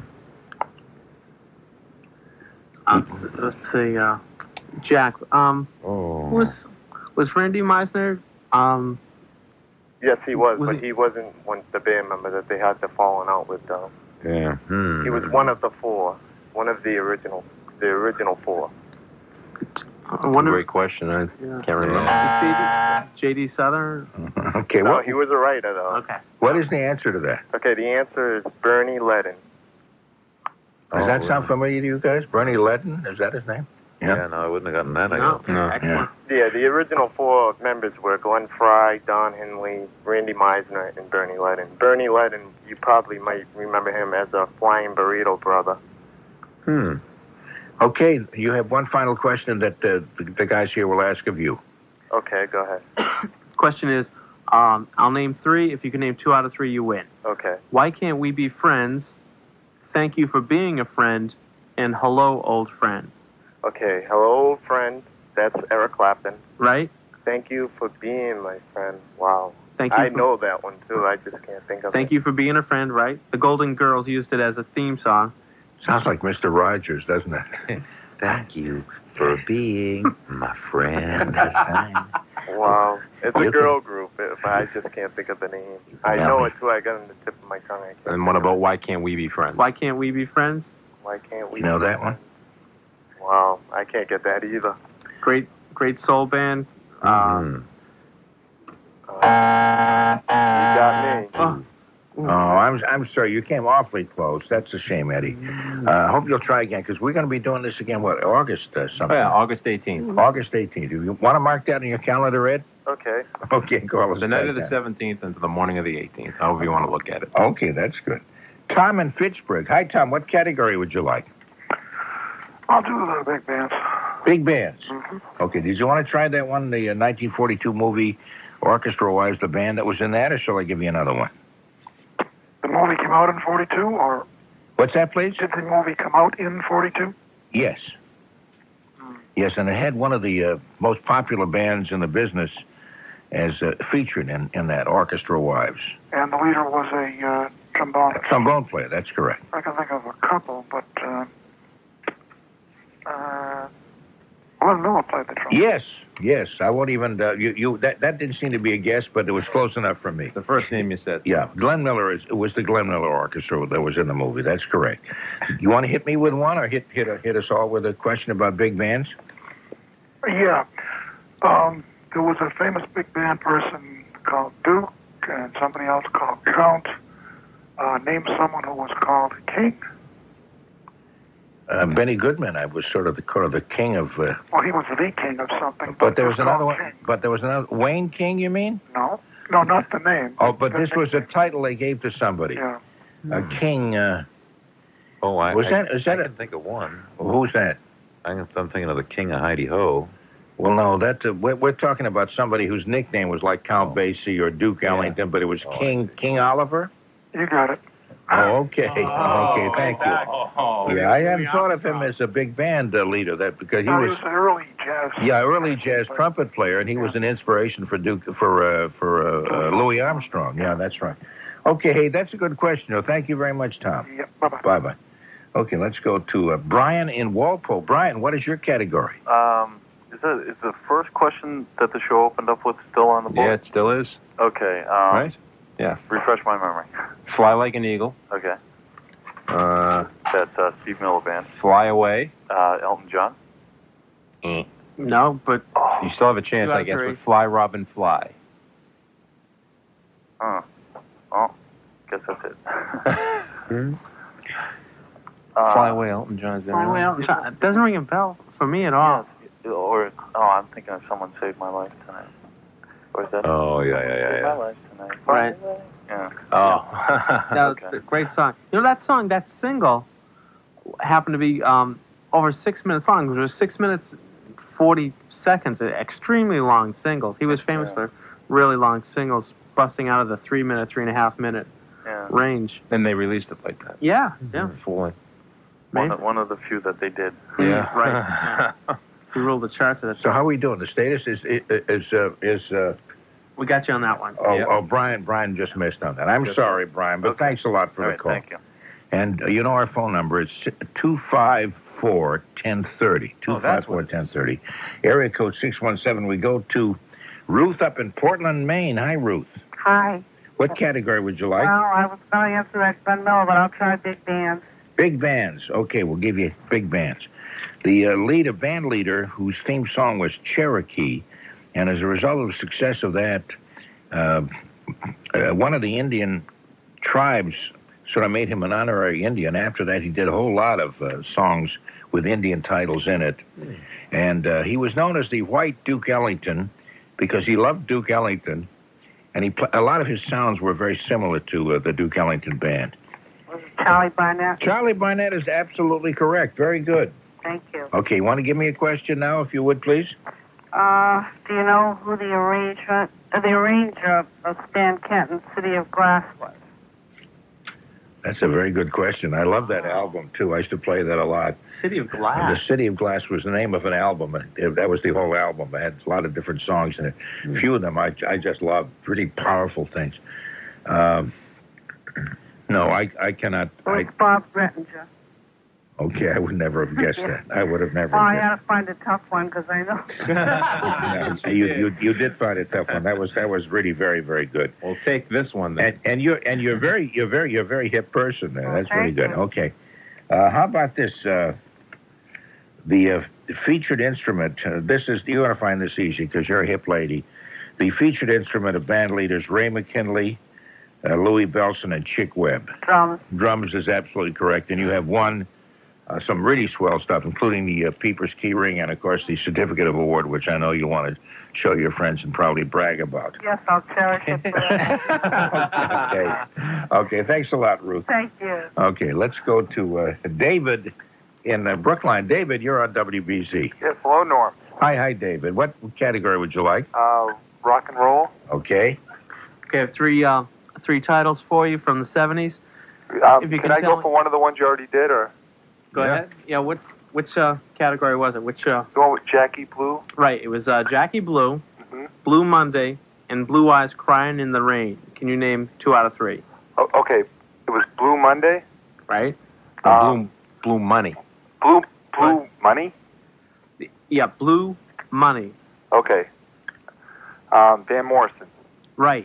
Let's, let's see. Uh, Jack. Um, Oh. was was Randy Meisner? Um, Yes, he was, Was but he- he wasn't one the band member that they had the falling out with, though. Yeah. Hmm. He was one of the four, one of the original, the original four. I wonder. Great question. I Yeah. can't remember. J D Souther. Okay, No, what, he was a writer, though. Okay. what is the answer to that? Okay, the answer is Bernie Ledden. Does Oh, that sound really? familiar to you guys? Bernie Ledden? Is that his name? Yeah. no, I wouldn't have gotten that. I No. don't. No. Excellent. Yeah, the original four members were Glenn Fry, Don Henley, Randy Meisner, and Bernie Ledden. Bernie Ledden, you probably might remember him as a Flying Burrito brother. Hmm. Okay, you have one final question that uh, the, the guys here will ask of you. Okay, go ahead. Question is, um, I'll name three. If you can name two out of three, you win. Okay. Why can't we be friends? Thank you for being a friend. And hello, old friend. Okay, hello, friend. That's Eric Clapton. Right? Thank you for being my friend. Wow. Thank you. I for, know that one, too. I just can't think of Thank it. you for being a friend. Right? The Golden Girls used it as a theme song. Sounds like Mister Rogers, doesn't it? Thank you for being my friend. That's fine. Wow. It's You a girl group, but I just can't think of the name. I Yeah, know me. it, too. I got it on the tip of my tongue. I can't And what think of about it. why can't we be friends? Why can't we be friends? Why can't we? You know that one? Wow. I can't get that either. Great, great soul band. Uh, Mhm. Uh, you got me. oh, Oh, I'm I'm sorry. You came awfully close. That's a shame, Eddie. I uh, hope you'll try again, because we're going to be doing this again, what, August uh, Oh, something? yeah, August eighteenth. August eighteenth. Do you want to mark that in your calendar, Ed? Okay. Okay, call us The night back of the then. seventeenth into the morning of the eighteenth, however you want to look at it. Okay, that's good. Tom in Fitchburg. Hi, Tom. What category would you like? I'll do the big bands. Big bands. Mm-hmm. Okay, did you want to try that one, the uh, nineteen forty-two movie, Orchestra Wives, the band that was in that, or shall I give you another one? The movie came out in forty-two, or What's that, please? did the movie come out in forty-two? Yes. Yes, and it had one of the uh, most popular bands in the business as uh, featured in, in that, Orchestra Wives. And the leader was a uh, trombonist. Trombone player, that's correct. I can think of a couple, but uh, uh, Glenn Miller played the trumpet. Yes, yes. I won't even. Uh, you, you. That that didn't seem to be a guess, but it was close enough for me. The first name you said. Yeah, Glenn Miller is. It was the Glenn Miller Orchestra that was in the movie. That's correct. You want to hit me with one, or hit hit hit us all with a question about big bands? Yeah. Um, there was a famous big band person called Duke and somebody else called Count. Uh, name someone who was called King. Uh, Benny Goodman. I was sort of the sort of the king of. Uh, Well, he was the king of something. but, But there he was another called one. King. But there was another Wayne King. You mean? No, no, not the name. Oh, but The this name. was a title they gave to somebody. Yeah. A king. Uh, Oh, I Was I, that- is that I a- can think of one. who's that? I'm, I'm thinking of the King of Heidi Ho. Well, no, that uh, we're, we're talking about somebody whose nickname was like Count Oh. Basie or Duke Yeah. Ellington, but it was Oh, I King see. King Oliver. You got it. Oh, okay, Oh, okay, thank you. Oh, Yeah, I hadn't thought of him as a big band uh, leader, that because he No, he was, was an early jazz. yeah, early jazz trumpet player, and he was an inspiration for Duke for uh, for uh, uh, Louis Armstrong. Yeah, that's right. Okay, hey, that's a good question. Though. Thank you very much, Tom. Yeah, bye-bye. Bye bye. Okay, let's go to uh, Brian in Walpole. Brian, what is your category? Um, is that is the first question that the show opened up with still on the board? Yeah, it still is. Okay. Um, Right? Yeah. Refresh my memory. Fly Like an Eagle. Okay. Uh, That's uh, Steve Miller Band. Fly Away. Uh, Elton John. No, but You still have a chance, Two out I of guess, three. with Fly, Robin, Fly. Huh. Well, guess that's it. Hmm? Uh, Fly Away, Elton John's in Fly Away, there. Elton John. It doesn't ring a bell for me at all. Or oh, I'm thinking of Someone Saved My Life Tonight. Or is that Oh, yeah, yeah, yeah, Saved My yeah. Life Tonight? Right. Yeah. Oh. That Okay. was a great song. You know, that song, that single, happened to be um, over six minutes long. It was six minutes, forty seconds, an extremely long singles. He was famous Yeah. for really long singles, busting out of the three minute, three and a half minute Yeah. range. Then they released it like that. Yeah, yeah. Fully. One Amazing. of, one of the few that they did. Yeah. Right. He ruled the charts at that So time. how are we doing? The status is is uh, is. Uh, We got you on that one. oh, Yeah. oh, Brian, Brian just missed on that. I'm Just- sorry, Brian, but Okay. thanks a lot for All the right, call. thank you. And uh, you know our phone number is two five four, one oh three oh. two five four, what it one oh is. three oh. Area code six one seven. We go to Ruth up in Portland, Maine. Hi, Ruth. Hi. What category would you like? Well, I was going to answer that Glenn Miller, but I'll try big bands. Big bands. Okay, we'll give you big bands. The uh, lead, a band leader whose theme song was Cherokee, and as a result of the success of that, uh, uh, one of the Indian tribes sort of made him an honorary Indian. After that, he did a whole lot of uh, songs with Indian titles in it. And uh, he was known as the White Duke Ellington because he loved Duke Ellington, and he pl- a lot of his sounds were very similar to uh, the Duke Ellington band. Was it Charlie Barnett? Charlie Barnett is absolutely correct. Very good. Thank you. Okay, you want to give me a question now, if you would, please? Uh, do you know who the arrangement, uh, the arranger of Stan Kenton's City of Glass was? That's a very good question. I love that album, too. I used to play that a lot. City of The Glass. City of Glass was the name of an album. It- that was the whole album. It had a lot of different songs in it. A few of them I, I just love. Pretty powerful things. Um, no, I, I cannot. It was I, Bob Rettinger. okay, I would never have guessed that. I would have never Oh, I guessed. had to find a tough one because I know. No, you, you you did find a tough one. That was that was really very very good. We'll take this one then. And and you're and you're very you're very you're a very hip person. There. That's very thank good. you. Okay, uh, how about this? Uh, the uh, featured instrument. Uh, this is you're going to find this easy because you're a hip lady. The featured instrument of band leaders Ray McKinley, uh, Louis Bellson, and Chick Webb. Drums. Drums is absolutely correct, and you have won uh, some really swell stuff, including the uh, Peepers key ring and, of course, the certificate of award, which I know you want to show your friends and proudly brag about. Yes, I'll cherish it forever. Okay. Okay. Thanks a lot, Ruth. Thank you. Okay, let's go to uh, David in uh, Brookline. David, you're on W B Z. Yes, hello, Norm. Hi, hi, David. What category would you like? Uh, rock and roll. Okay. Okay, I have three, uh, three titles for you from the seventies. Um, If you can can I tell go me- for one of the ones you already did, or Go Yeah. ahead. Yeah, what, which uh, category was it? Which, uh, the one with Jackie Blue? right, it was uh, Jackie Blue, Mhm. Blue Monday, and Blue Eyes Crying in the Rain. Can you name two out of three? Oh, okay, it was Blue Monday. Right? Um, Blue, Blue Money. Blue Blue Money. Yeah, Blue Money. Okay. Um, Van Morrison. Right.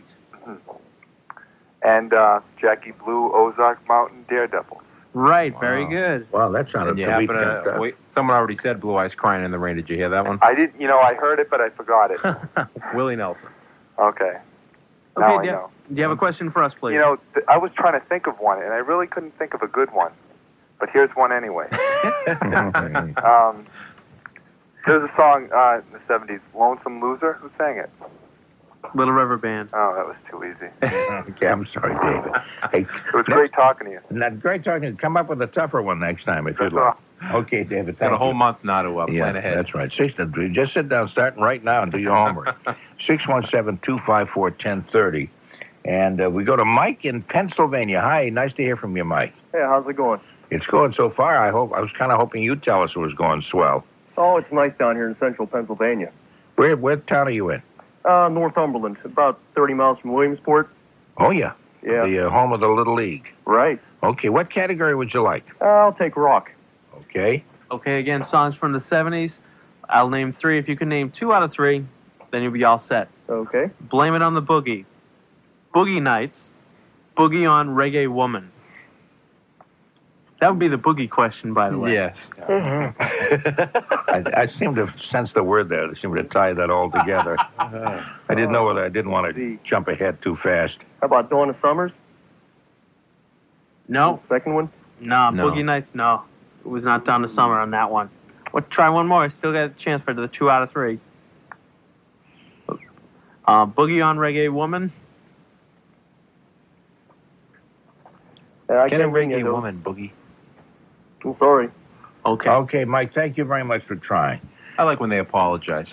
And uh, Jackie Blue, Ozark Mountain Daredevils. Right, very good. Wow, that sounded And you complete happen to, concept. wait, someone already said Blue Eyes Crying in the Rain. Did you hear that one? I didn't, you know, I heard it, but I forgot it. Willie Nelson. Okay. Now Okay, I do you, know. do you have a question for us, please? You know, th- I was trying to think of one, and I really couldn't think of a good one. But here's one anyway. um, there's a song uh, in the seventies, Lonesome Loser. Who sang it? Little River Band. Oh, that was too easy. Okay, I'm sorry, David. Hey, It was great talking to you. not great talking to you. Come up with a tougher one next time if you'd That's like. Okay, David, thank Got a whole you. month now to uh, plan Yeah, ahead. that's right. Six, just sit down, starting right now, and do your homework. six one seven, two five four, one zero three zero. And uh, we go to Mike in Pennsylvania. Hi, nice to hear from you, Mike. Hey, how's it going? It's going so far. I hope I was kind of hoping you'd tell us it was going swell. Oh, it's nice down here in central Pennsylvania. Where, what town are you in? Uh, Northumberland, about thirty miles from Williamsport. Oh, yeah. Yeah. The uh, home of the Little League. Right. Okay, what category would you like? Uh, I'll take rock. Okay. Okay, again, songs from the seventies. I'll name three. If you can name two out of three, then you'll be all set. Okay. Blame It on the Boogie. Boogie Nights. Boogie on Reggae Woman. That would be the boogie question, by the way. Yes. I, I seem to sense the word there. I seem to tie that all together. I didn't know whether I didn't want to jump ahead too fast. How about Dawn of Summers? No. Second one? No, No. Boogie Nights, no. It was not down to summer on that one. Well, try one more. I still got a chance for the two out of three. Uh, Boogie on Reggae Woman. Yeah, I Get a can't bring reggae you, though. woman, Boogie. I'm sorry. Okay. Okay, Mike, thank you very much for trying. I like when they apologize.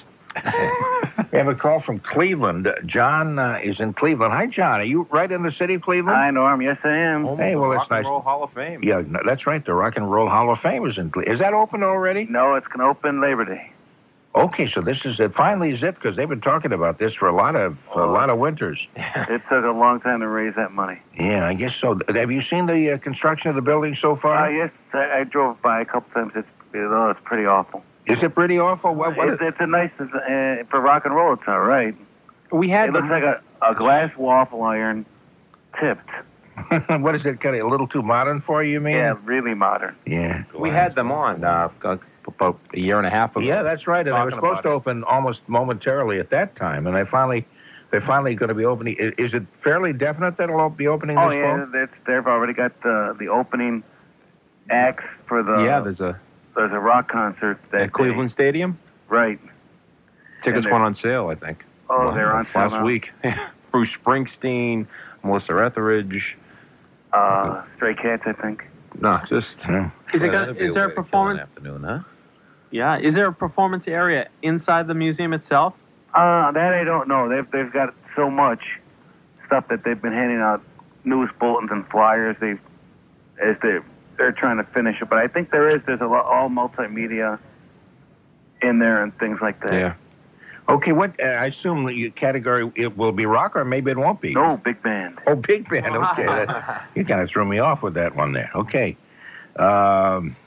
We have a call from Cleveland. John uh, is in Cleveland. Hi, John. Are you right in the city of Cleveland? Hi, Norm. Yes, I am. Home Hey, of well, the that's Rock and nice. Roll Hall of Fame. Yeah, no, that's right. The Rock and Roll Hall of Fame is in Cleveland. Is that open already? No, it's going to open Labor Day. Okay, so this is it. Finally, is it? Because they've been talking about this for a lot of a lot of winters. It took a long time to raise that money. Yeah, I guess so. Have you seen the uh, construction of the building so Uh, far? yes, I, I drove by a couple times. It's, oh, it's pretty awful. Is it pretty awful? What, what It's, it's a nice, uh, for rock and roll, it's all right. We had It the, looks like a, a glass waffle iron tipped. what is it? Kind of a little too modern for you, you mean? Yeah, really modern. Yeah. we had them on uh, about a year and a half ago. Yeah, that's right. And they were Talking supposed to about open almost momentarily at that time, and they finally, they're finally going to be opening. i- Is it fairly definite that it'll be opening Oh, this yeah, fall? that's, they've already got the, the opening acts for the... yeah, there's a There's a rock concert that at Cleveland Stadium. day. Right. Tickets they're- went on sale, I think. Oh, they're on sale last now? week. Bruce Springsteen, Melissa Etheridge. Uh, Stray Cats, I think. No, just. Yeah. Is it Yeah, gonna, that'd be is a there way a to kill an performance? afternoon, huh? Yeah. Is there a performance area inside the museum itself? Uh, that I don't know. They've they've got so much stuff that they've been handing out news bulletins and flyers. They've as they they're trying to finish it, but I think there is there's a lot all multimedia in there and things like that. Yeah. Okay, what? Uh, I assume your category it will be rock, or maybe it won't be. No, big band. Oh, big band. Okay, that, you kind of threw me off with that one there. Okay, um,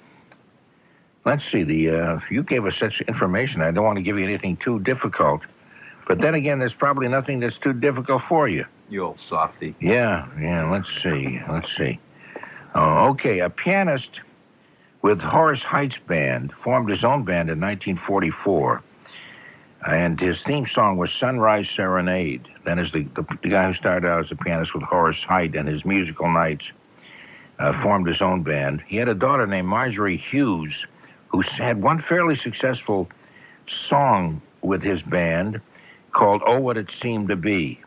let's see. The uh, you gave us such information. I don't want to give you anything too difficult, but then again, there's probably nothing that's too difficult for you. You old softy. Yeah, yeah. Let's see. Let's see. Oh, okay. A pianist with Horace Heights Band formed his own band in nineteen forty-four. And his theme song was Sunrise Serenade. Then as the, the, the guy who started out as a pianist with Horace Height and his musical nights uh, formed his own band. He had a daughter named Marjorie Hughes who had one fairly successful song with his band called Oh, What It Seemed to Be.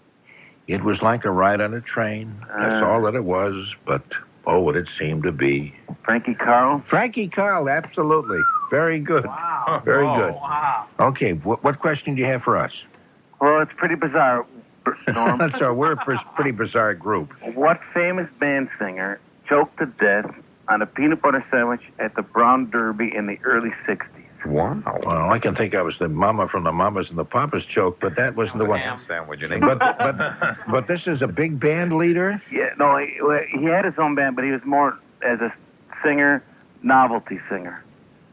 It was like a ride on a train. That's Uh. all that it was, but oh, what it seemed to be. Frankie Carl. Frankie Carl, absolutely. Very good. Wow. Very Oh, good. Wow. Okay, what, what question do you have for us? Well, it's pretty bizarre, Norm. That's our, we're a pres- pretty bizarre group. What famous band singer choked to death on a peanut butter sandwich at the Brown Derby in the early sixties? Wow. Well, I can think I was the mama from the Mamas and the Papas choke, but that wasn't the one. Ham sandwich, you But, but, but this is a big band leader? Yeah, no, he, well, he had his own band, but he was more as a singer, novelty singer.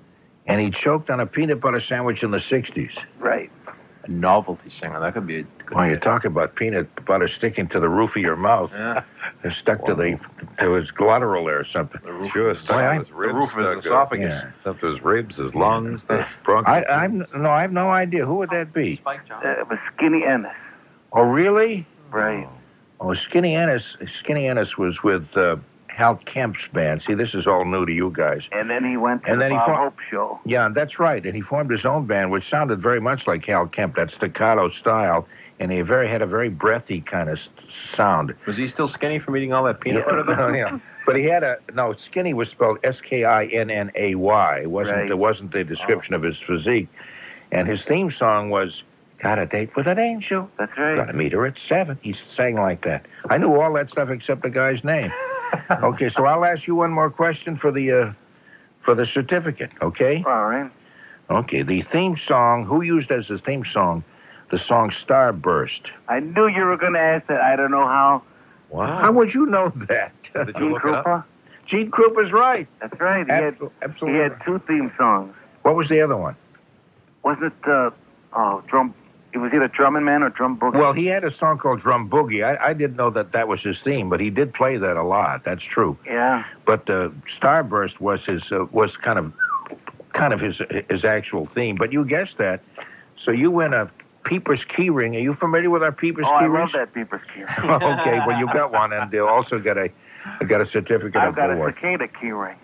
And he choked on a peanut butter sandwich in the sixties. Right. A novelty singer. That could be a good Well, you talk about peanut butter sticking to the roof of your mouth. Yeah. It's stuck to the to his glottal there or something. Sure, stuck Boy, to I- his ribs. the roof of his stuck to- esophagus. Yeah. Stuck to his ribs, his lungs, the bronchial. I, I'm no, I have no idea. Who would that be? Uh, it was Skinny Ennis. Oh, really? Right. Oh, Skinny Ennis. Skinny Ennis was with uh, Hal Kemp's band. See, this is all new to you guys. And then he went to And the then he Bob fought- Hope show. Yeah, that's right. And he formed his own band, which sounded very much like Hal Kemp, that staccato style. And he very had a very breathy kind of s- sound. Was he still skinny from eating all that peanut Yeah, butter? no, yeah. But he had a no. Skinny was spelled S K I N N A Y. It wasn't. Right. It wasn't the description of his physique. And his theme song was "Got a date with an angel." That's right. Gonna meet her at seven. He sang like that. I knew all that stuff except the guy's name. Okay, so I'll ask you one more question for the uh, for the certificate. Okay. All right. Okay. The theme song. Who used as his theme song the song "Starburst"? I knew you were going to ask that. I don't know how. How would you know that? Did you Gene look it up? Krupa? Gene Krupa's right. That's right. He had, Abso- he absolutely. had two theme songs. What was the other one? Wasn't it, uh, oh, drum, it was either Drumming Man or Drum Boogie? Well, he had a song called Drum Boogie. I, I didn't know that that was his theme, but he did play that a lot. That's true. Yeah. But uh, Starburst was his uh, was kind of kind of his his actual theme. But you guessed that. So you win a Peepers keyring. Are you familiar with our Peepers Oh, I keyrings? love that Peepers keyring. Okay, well you got one, and they'll also get a got a certificate I've of got a award. cicada keyring.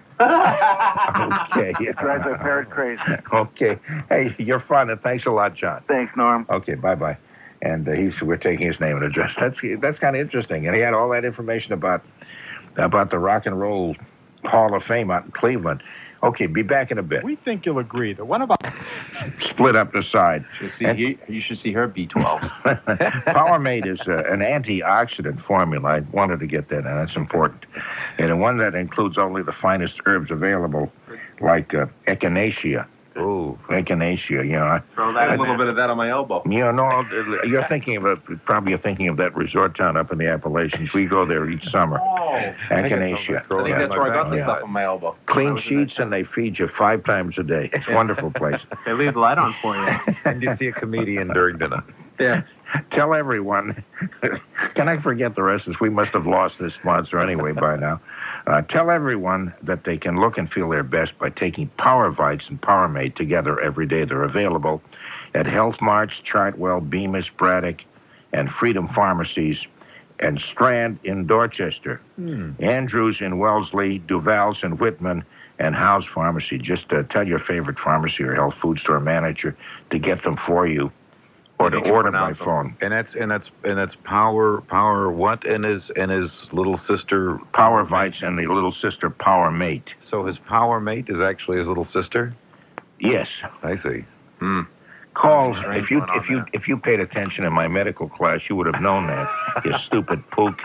Okay. It drives my parrot crazy. Okay. Hey, you're fun, and thanks a lot, John. Thanks, Norm. Okay, bye bye. And uh, he's we're taking his name and address. That's that's kind of interesting. And he had all that information about about the Rock and Roll Hall of Fame out in Cleveland. Okay, be back in a bit. We think you'll agree that one of our Split up the side. You, see, he, you should see her B twelves. Powermate is uh, an antioxidant formula. I wanted to get that in. That's important. And one that includes only the finest herbs available, like uh, echinacea. Oh, echinacea, you know. Throw that a little bit of that on my elbow. You know, no, you're thinking of a, probably you're thinking of that resort town up in the Appalachians. We go there each summer. Oh, Echinacea. I think that's where I got the Yeah. stuff on my elbow. Clean sheets, and they feed you five times a day. It's a wonderful place. They leave the light on for you. and you see a comedian during dinner. Yeah. Tell everyone. Can I forget the rest of this? We must have lost this sponsor anyway by now. Uh, tell everyone that they can look and feel their best by taking Power Vites and Powermate together every day. They're available at Health Marts, Chartwell, Bemis, Braddock, and Freedom Pharmacies, and Strand in Dorchester, Hmm. Andrews in Wellesley, Duval's in Whitman, and Howe's Pharmacy. Just uh, tell your favorite pharmacy or health food store manager to get them for you, or to You can order by pronounce them. phone. And that's and that's and that's power power what and his and his little sister Power Vites and the little sister Power Mate. So his power mate is actually his little sister. Yes. I see. Hmm. Call Strange if you going on if you there. if you paid attention in my medical class, you would have known that. You stupid pook.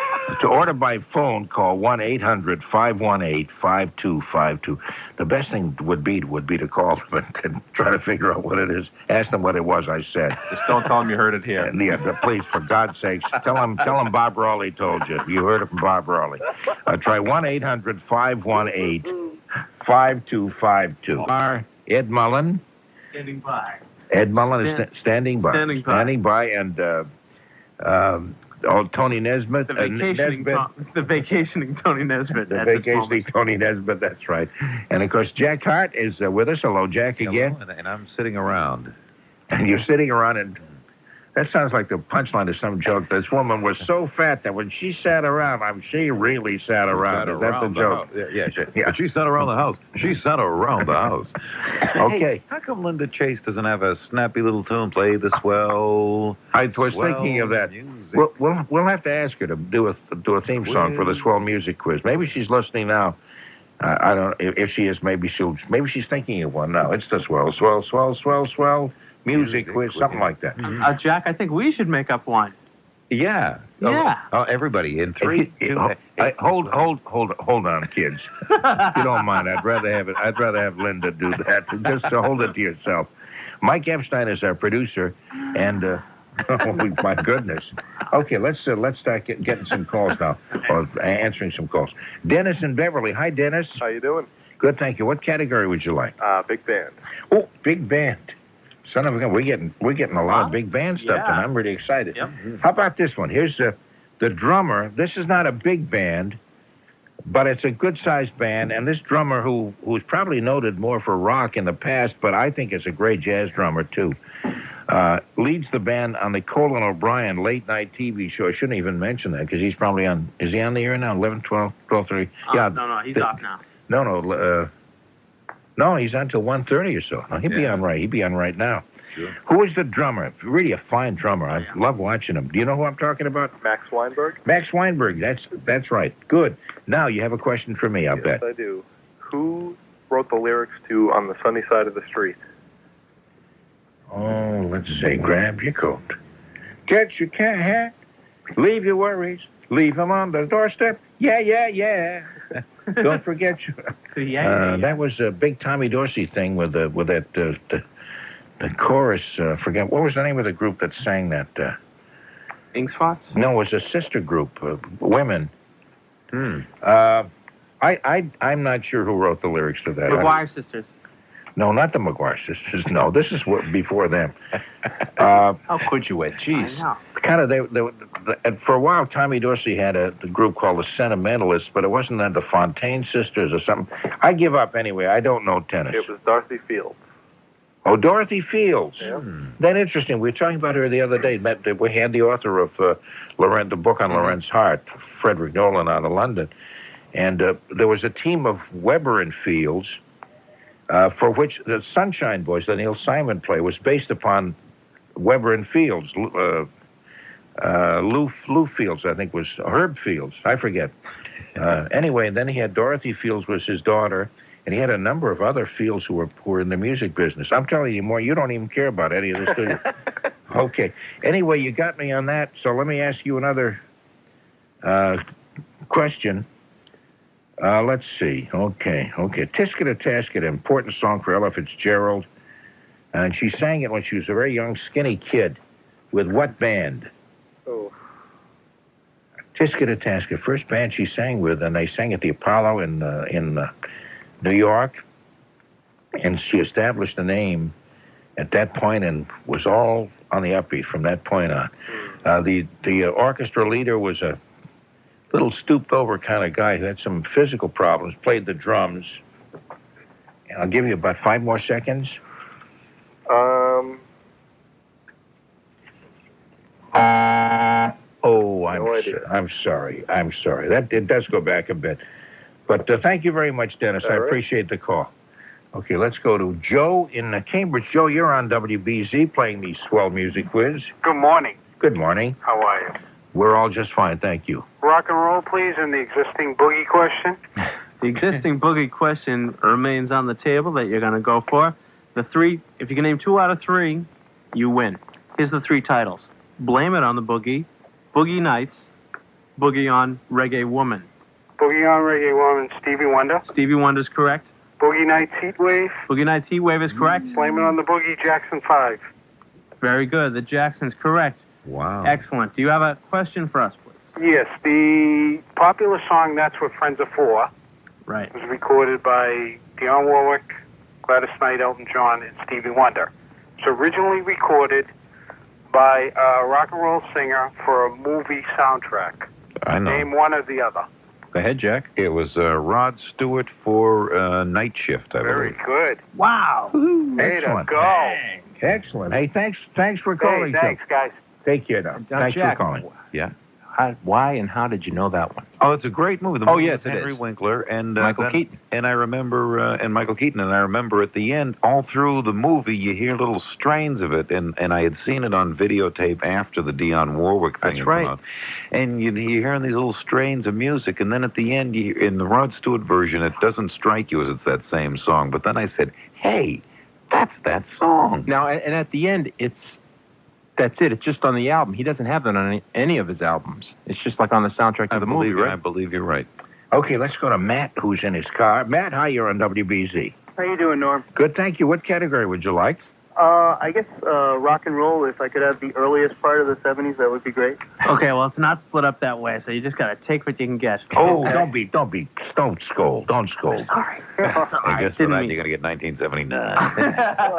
To order by phone, call one eight hundred five one eight five two five two. The best thing would be would be to call them and try to figure out what it is. Ask them what it was I said. Just don't tell him you heard it here. And yeah, but please, for God's sakes, tell them tell them Bob Rawley told you. You heard it from Bob Rawley. Uh, try one eight hundred five one eight five two five two. Our Ed Mullen. Standing by. Ed Mullen is Stand- sta- standing by. standing by. Standing by, and uh, um, oh, Tony Nesbitt. The uh, vacationing, Nesbitt, Tom, the vacationing Tony Nesbitt. the at this vacationing moment. Tony Nesbitt, that's right. And of course, Jack Hart is uh, with us. Hello, Jack, again. Hello, and, and I'm sitting around. And you're sitting around, and that sounds like the punchline of some joke. This woman was so fat that when she sat around, I'm she really sat around. Sat Is that around the joke? house. Yeah, yeah, she, Yeah. but she sat around the house. She sat around the house. Okay. Hey, how come Linda Chase doesn't have a snappy little tune? Play the swell. I was swell thinking of that. music. We'll, we'll, we'll have to ask her to do a do a theme song for the Quiz. Swell Music Quiz. Maybe she's listening now. Uh, I don't. If, if she is, maybe she'll. Maybe she's thinking of one now. It's the Swell, Swell, Swell, Swell, Swell Music, Music Quiz, Quiz. something like that. Uh, Jack, I think we should make up one. Yeah. Yeah. Oh, oh, everybody in If three. you- two, ho- I- it's the hold, swell. hold, hold, hold on, kids. If you don't mind, I'd rather have it. I'd rather have Linda do that. Just to hold it to yourself. Mike Epstein is our producer, and uh, oh my goodness. Okay, let's uh, let's start get, getting some calls now, or answering some calls. Dennis in Beverly. Hi, Dennis. How you doing? Good, thank you. What category would you like? Uh, big band. Oh, big band. Son of a gun, we're getting, we're getting a lot of big band stuff, Yeah. and I'm really excited. Yep. How about this one? Here's the, the drummer. This is not a big band, but it's a good-sized band, and this drummer who who's probably noted more for rock in the past, but I think is a great jazz drummer, too, uh, leads the band on the Colin O'Brien late-night T V show. I shouldn't even mention that, because he's probably on, is he on the air now, eleven, twelve, twelve thirty? Uh, yeah. no, no, he's the- off now. No, no, uh, no, he's on till one thirty or so. No, he'd be on right. He'd be on right now. Sure. Who is the drummer? Really a fine drummer. I love watching him. Do you know who I'm talking about? Max Weinberg? Max Weinberg. That's that's right. Good. Now you have a question for me, I'll Yes, bet. I do. Who wrote the lyrics to On the Sunny Side of the Street? Oh, let's see. Grab your coat. Get your cat. Leave your worries. Leave them on the doorstep. Yeah, yeah, yeah. Don't forget you. Yeah, yeah, Uh, yeah. that was a big Tommy Dorsey thing with the with that uh, the, the chorus. Uh, forget what was the name of the group that sang that. Uh, Ink Spots? no, it was a sister group, uh, women. Hmm. Uh, I I I'm not sure who wrote the lyrics to that. McGuire Sisters. No, not the McGuire sisters. No, this is what before them. Uh, How could you, Ed? Jeez. I know. kind of they, they, they for a while Tommy Dorsey had a, a group called the Sentimentalists, but it wasn't that the Fontaine Sisters or something. I give up anyway. I don't know tennis. It was Dorothy Fields. Oh, Dorothy Fields. Yeah. That interesting. We were talking about her the other day. Met, we had the author of uh, Laurent, the book on Mm-hmm. Lorentz Hart, Frederick Nolan, out of London, and uh, there was a team of Weber and Fields, uh, for which the Sunshine Boys, the Neil Simon play, was based upon Weber and Fields. Uh, uh, Lou, Lou Fields, I think, was Herb Fields. I forget. Uh, anyway, then he had Dorothy Fields was his daughter, and he had a number of other Fields who were, who were in the music business. I'm telling you more. You don't even care about any of this, do you? Okay. Anyway, you got me on that, so let me ask you another uh, question. Uh, let's see. Okay, okay. Tisket a Tasket, an important song for Ella Fitzgerald. And she sang it when she was a very young, skinny kid. With what band? Oh. Tisket a Tasket, first band she sang with, and they sang at the Apollo in uh, in uh, New York. And she established a name at that point and was all on the upbeat from that point on. Uh, the the uh, orchestra leader was a little stooped over kind of guy who had some physical problems, played the drums. And I'll give you about five more seconds. Um, Oh, I'm No so, idea. I'm sorry. I'm sorry. That it does go back a bit. But uh, thank you very much, Dennis. I All right. appreciate the call. Okay, let's go to Joe in uh, Cambridge. Joe, you're on W B Z playing the Swell Music Quiz. Good morning. Good morning. How are you? We're all just fine, thank you. Rock and roll, please, and the existing boogie question. The existing boogie question remains on the table that you're going to go for. The three, if you can name two out of three, you win. Here's the three titles. Blame It on the Boogie, Boogie Nights, Boogie on Reggae Woman. Boogie on Reggae Woman, Stevie Wonder. Stevie Wonder's correct. Boogie Nights Heat Wave. Boogie Nights Heat Wave is correct. Blame It on the Boogie, Jackson five. Very good. The Jackson's correct. Wow. Excellent. Do you have a question for us, please? Yes, the popular song That's What Friends Are For Right. was recorded by Dionne Warwick, Gladys Knight, Elton John, and Stevie Wonder. It's originally recorded by a rock and roll singer for a movie soundtrack. I know. Name one or the other. Go ahead, Jack. It was uh, Rod Stewart for uh, Night Shift, I Very believe. good. Wow. Way Excellent. to go. Excellent. Hey, thanks thanks for Hey, calling. Joe. thanks, guys. Take care now. Now, Thanks Jack, for calling. Yeah. How, why and how did you know that one? Oh, it's a great movie. The Oh, movie yes, with it Henry is. Winkler and uh, Michael then- Keaton. And I remember, uh, and Michael Keaton, and I remember at the end, all through the movie, you hear little strains of it, and, and I had seen it on videotape after the Dionne Warwick thing That's had come right. out. And you, you're hearing these little strains of music, and then at the end, you, in the Rod Stewart version, it doesn't strike you as it's that same song. But then I said, hey, that's that song. Now, and, and at the end, it's that's it. It's just on the album. He doesn't have that on any, any of his albums. It's just like on the soundtrack I of the believe, movie, I right? believe you're right. Okay, let's go to Matt, who's in his car. Matt, hi, you're on W B Z. How you doing, Norm? Good, thank you. What category would you like? Uh, I guess uh, rock and roll, if I could have the earliest part of the seventies, that would be great. Okay, well, it's not split up that way, so you just got to take what you can get. Oh, Okay. don't be, don't be, don't scold, don't scold. Sorry. I guess for didn't that mean- you're gonna get nineteen seventy-nine.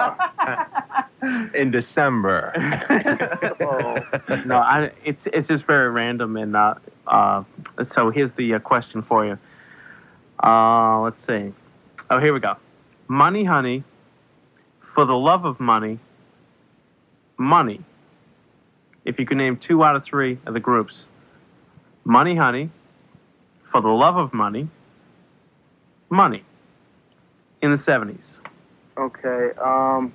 In December. No, I, it's it's just very random, and uh, uh, so here's the uh, question for you. Uh, let's see. Oh, here we go. Money, honey, for the love of money, money. If you could name two out of three of the groups, Money, honey, for the love of money, money. In the seventies. Okay. Um,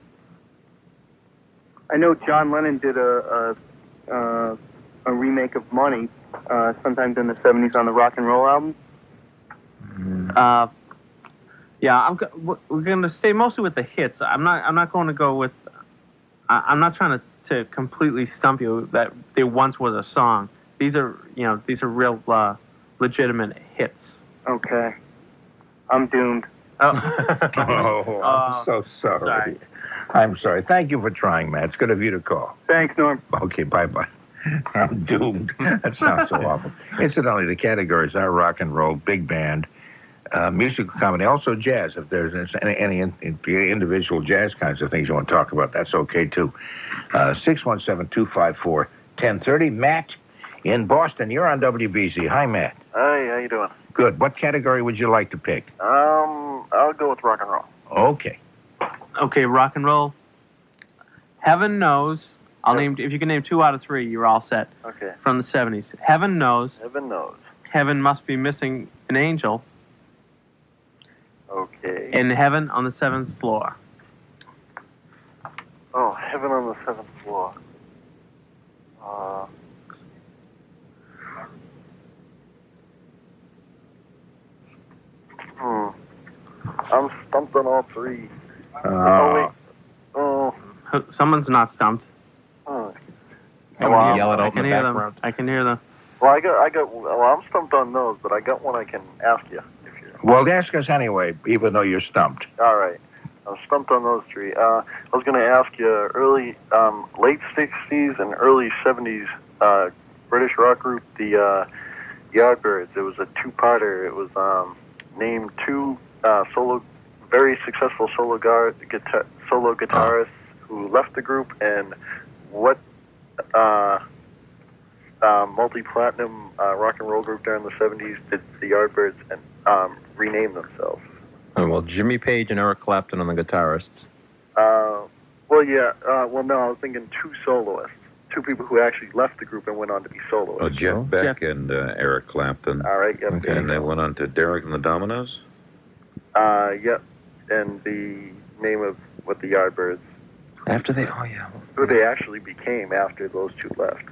I know John Lennon did a a, uh, a remake of Money uh, sometimes in the seventies on the rock and roll album. Uh, yeah, I'm. go- we're- We're going to stay mostly with the hits. I'm not. I'm not going to go with. I, I'm not trying to, to completely stump you that there once was a song. These are, you know, these are real, uh, legitimate hits. Okay. I'm doomed. Oh, I'm so sorry. sorry. I'm sorry. Thank you for trying, Matt. It's good of you to call. Thanks, Norm. Okay, bye-bye. I'm doomed. That sounds so awful. Incidentally, the categories are rock and roll, big band, uh, musical comedy, also jazz. If there's any, any in, individual jazz kinds of things you want to talk about, that's okay, too. Uh, six one seven, two five four, one oh three oh. Matt in Boston, you're on W B Z. Hi, Matt. Hi, how you doing? Good. What category would you like to pick? Um, I'll go with rock and roll. Okay. Okay, rock and roll. Heaven Knows. I'll name. If you can name two out of three, you're all set. Okay. From the seventies. Heaven Knows. Heaven knows. Heaven Must Be Missing an Angel. Okay. In Heaven on the Seventh Floor. Oh, Heaven on the Seventh Floor. Uh, hmm. I'm stumped on all three. oh, wait. Oh. Someone's not stumped. Oh. Someone Well, yell it I out can in the hear them. background. I can hear them. Well, I got, I got, well, I'm stumped on those, but I got one I can ask you. Well, ask us anyway, even though you're stumped. All right. I'm stumped on those three. Uh, I was going to ask you early, um, late sixties and early seventies uh, British rock group, the uh, Yardbirds. It was a two-parter. It was um, named two uh, solo, very successful solo, gar- guitar- solo guitarists who left the group, and what uh, uh, multi-platinum uh, rock and roll group during the seventies did the Yardbirds and um, rename themselves. Oh, well, Jimmy Page and Eric Clapton on the guitarists. Uh, well, yeah. Uh, well, no, I was thinking two soloists, two people who actually left the group and went on to be soloists. Oh, Jeff Beck and uh, Eric Clapton. All right, yep. Okay, and they went on to Derek and the Dominoes? Uh, yep. And the name of what the Yardbirds, After they, oh, yeah. who they actually became after those two left.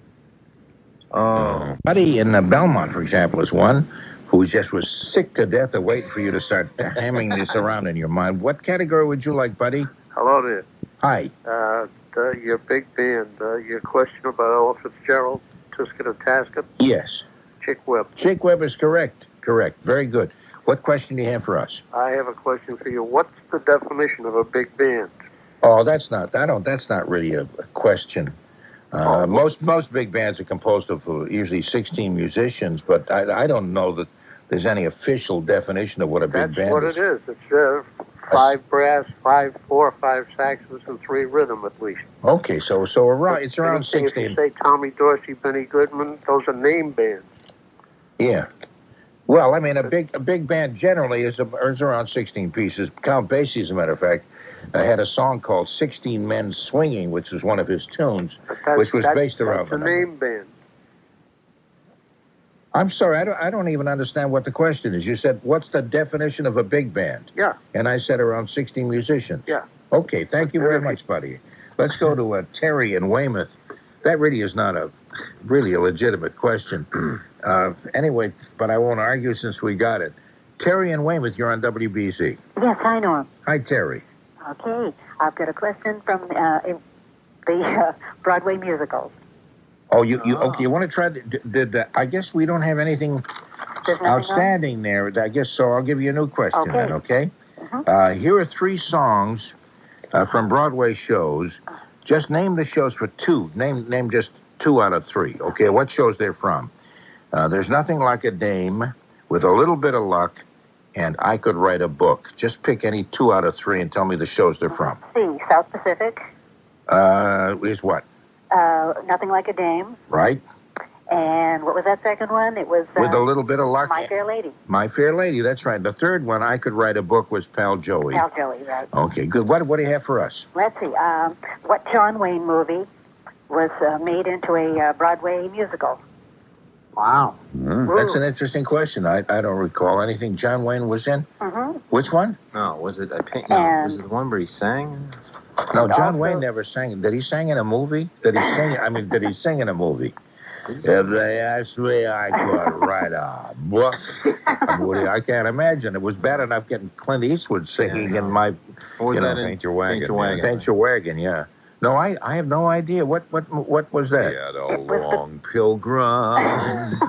Oh. Buddy in uh, Belmont, for example, is one who just was sick to death of waiting for you to start hamming this around in your mind. What category would you like, buddy? Hello there. Hi. Uh, uh, your big band, uh, your question about Ella Fitzgerald, Tuscan and Tascan, Yes. Chick Webb. Chick Webb is correct. Correct. Very good. What question do you have for us? I have a question for you. What's the definition of a big band? Oh, that's not. I don't. That's not really a, a question. Uh, most most big bands are composed of uh, usually sixteen musicians, but I, I don't know that there's any official definition of what a big That's band what is. it is. It's uh, five brass, five, four, five saxons, and three rhythm at least. Okay, so so around it's around Same thing if sixteen. you say Tommy Dorsey, Benny Goodman, those are name bands. Yeah. Well, I mean, a big a big band generally is, a, is around sixteen pieces. Count Basie, as a matter of fact, uh, had a song called sixteen Men Swinging, which was one of his tunes, That's, which was that's, based around That's a the number. name band. I'm sorry, I don't, I don't even understand what the question is. You said, what's the definition of a big band? Yeah. And I said around sixteen musicians. Yeah. Okay, thank you very much, buddy. Let's go to uh, Terry in Weymouth. That really is not a really a legitimate question. uh, anyway, but I won't argue since we got it. Terry in Weymouth, you're on W B Z. Yes, hi, Norm. Hi, Terry. Okay, I've got a question from uh, in the uh, Broadway musicals. Oh, you, you okay? You want to try? The, did, did uh, I guess we don't have anything There's nothing outstanding there. I guess so. I'll give you a new question Okay. then. Okay. Mhm. Uh, here are three songs uh, from Broadway shows. Just name the shows for two. Name name just two out of three. Okay, what shows they're from? Uh, There's Nothing Like a Dame, With a Little Bit of Luck, and I Could Write a Book. Just pick any two out of three and tell me the shows they're from. C, South Pacific. Uh, is what? Uh, Nothing Like a Dame. Right? And what was that second one? It was... Uh, With a Little Bit of Luck. My Fair Lady. My Fair Lady, that's right. The third one, I Could Write a Book, was Pal Joey. Pal Joey, right. Okay, good. What, what do you have for us? Let's see. Um, what John Wayne movie was uh, made into a uh, Broadway musical? Wow. Mm, that's an interesting question. I, I don't recall anything John Wayne was in. Mm-hmm. Which one? No, was it? I paint. No, was it the one where he sang? No, John Wayne never sang. Did he sing in a movie? Did he sing? I mean, did he sing in a movie? If they asked me, I could write a book. Woody, I can't imagine. It was bad enough getting Clint Eastwood singing in my. What was you know, that in? Paint Your Wagon. Paint Your Wagon. Paint Your Wagon, yeah. No, I, I have no idea. What what what was that? Yeah, the long pilgrim.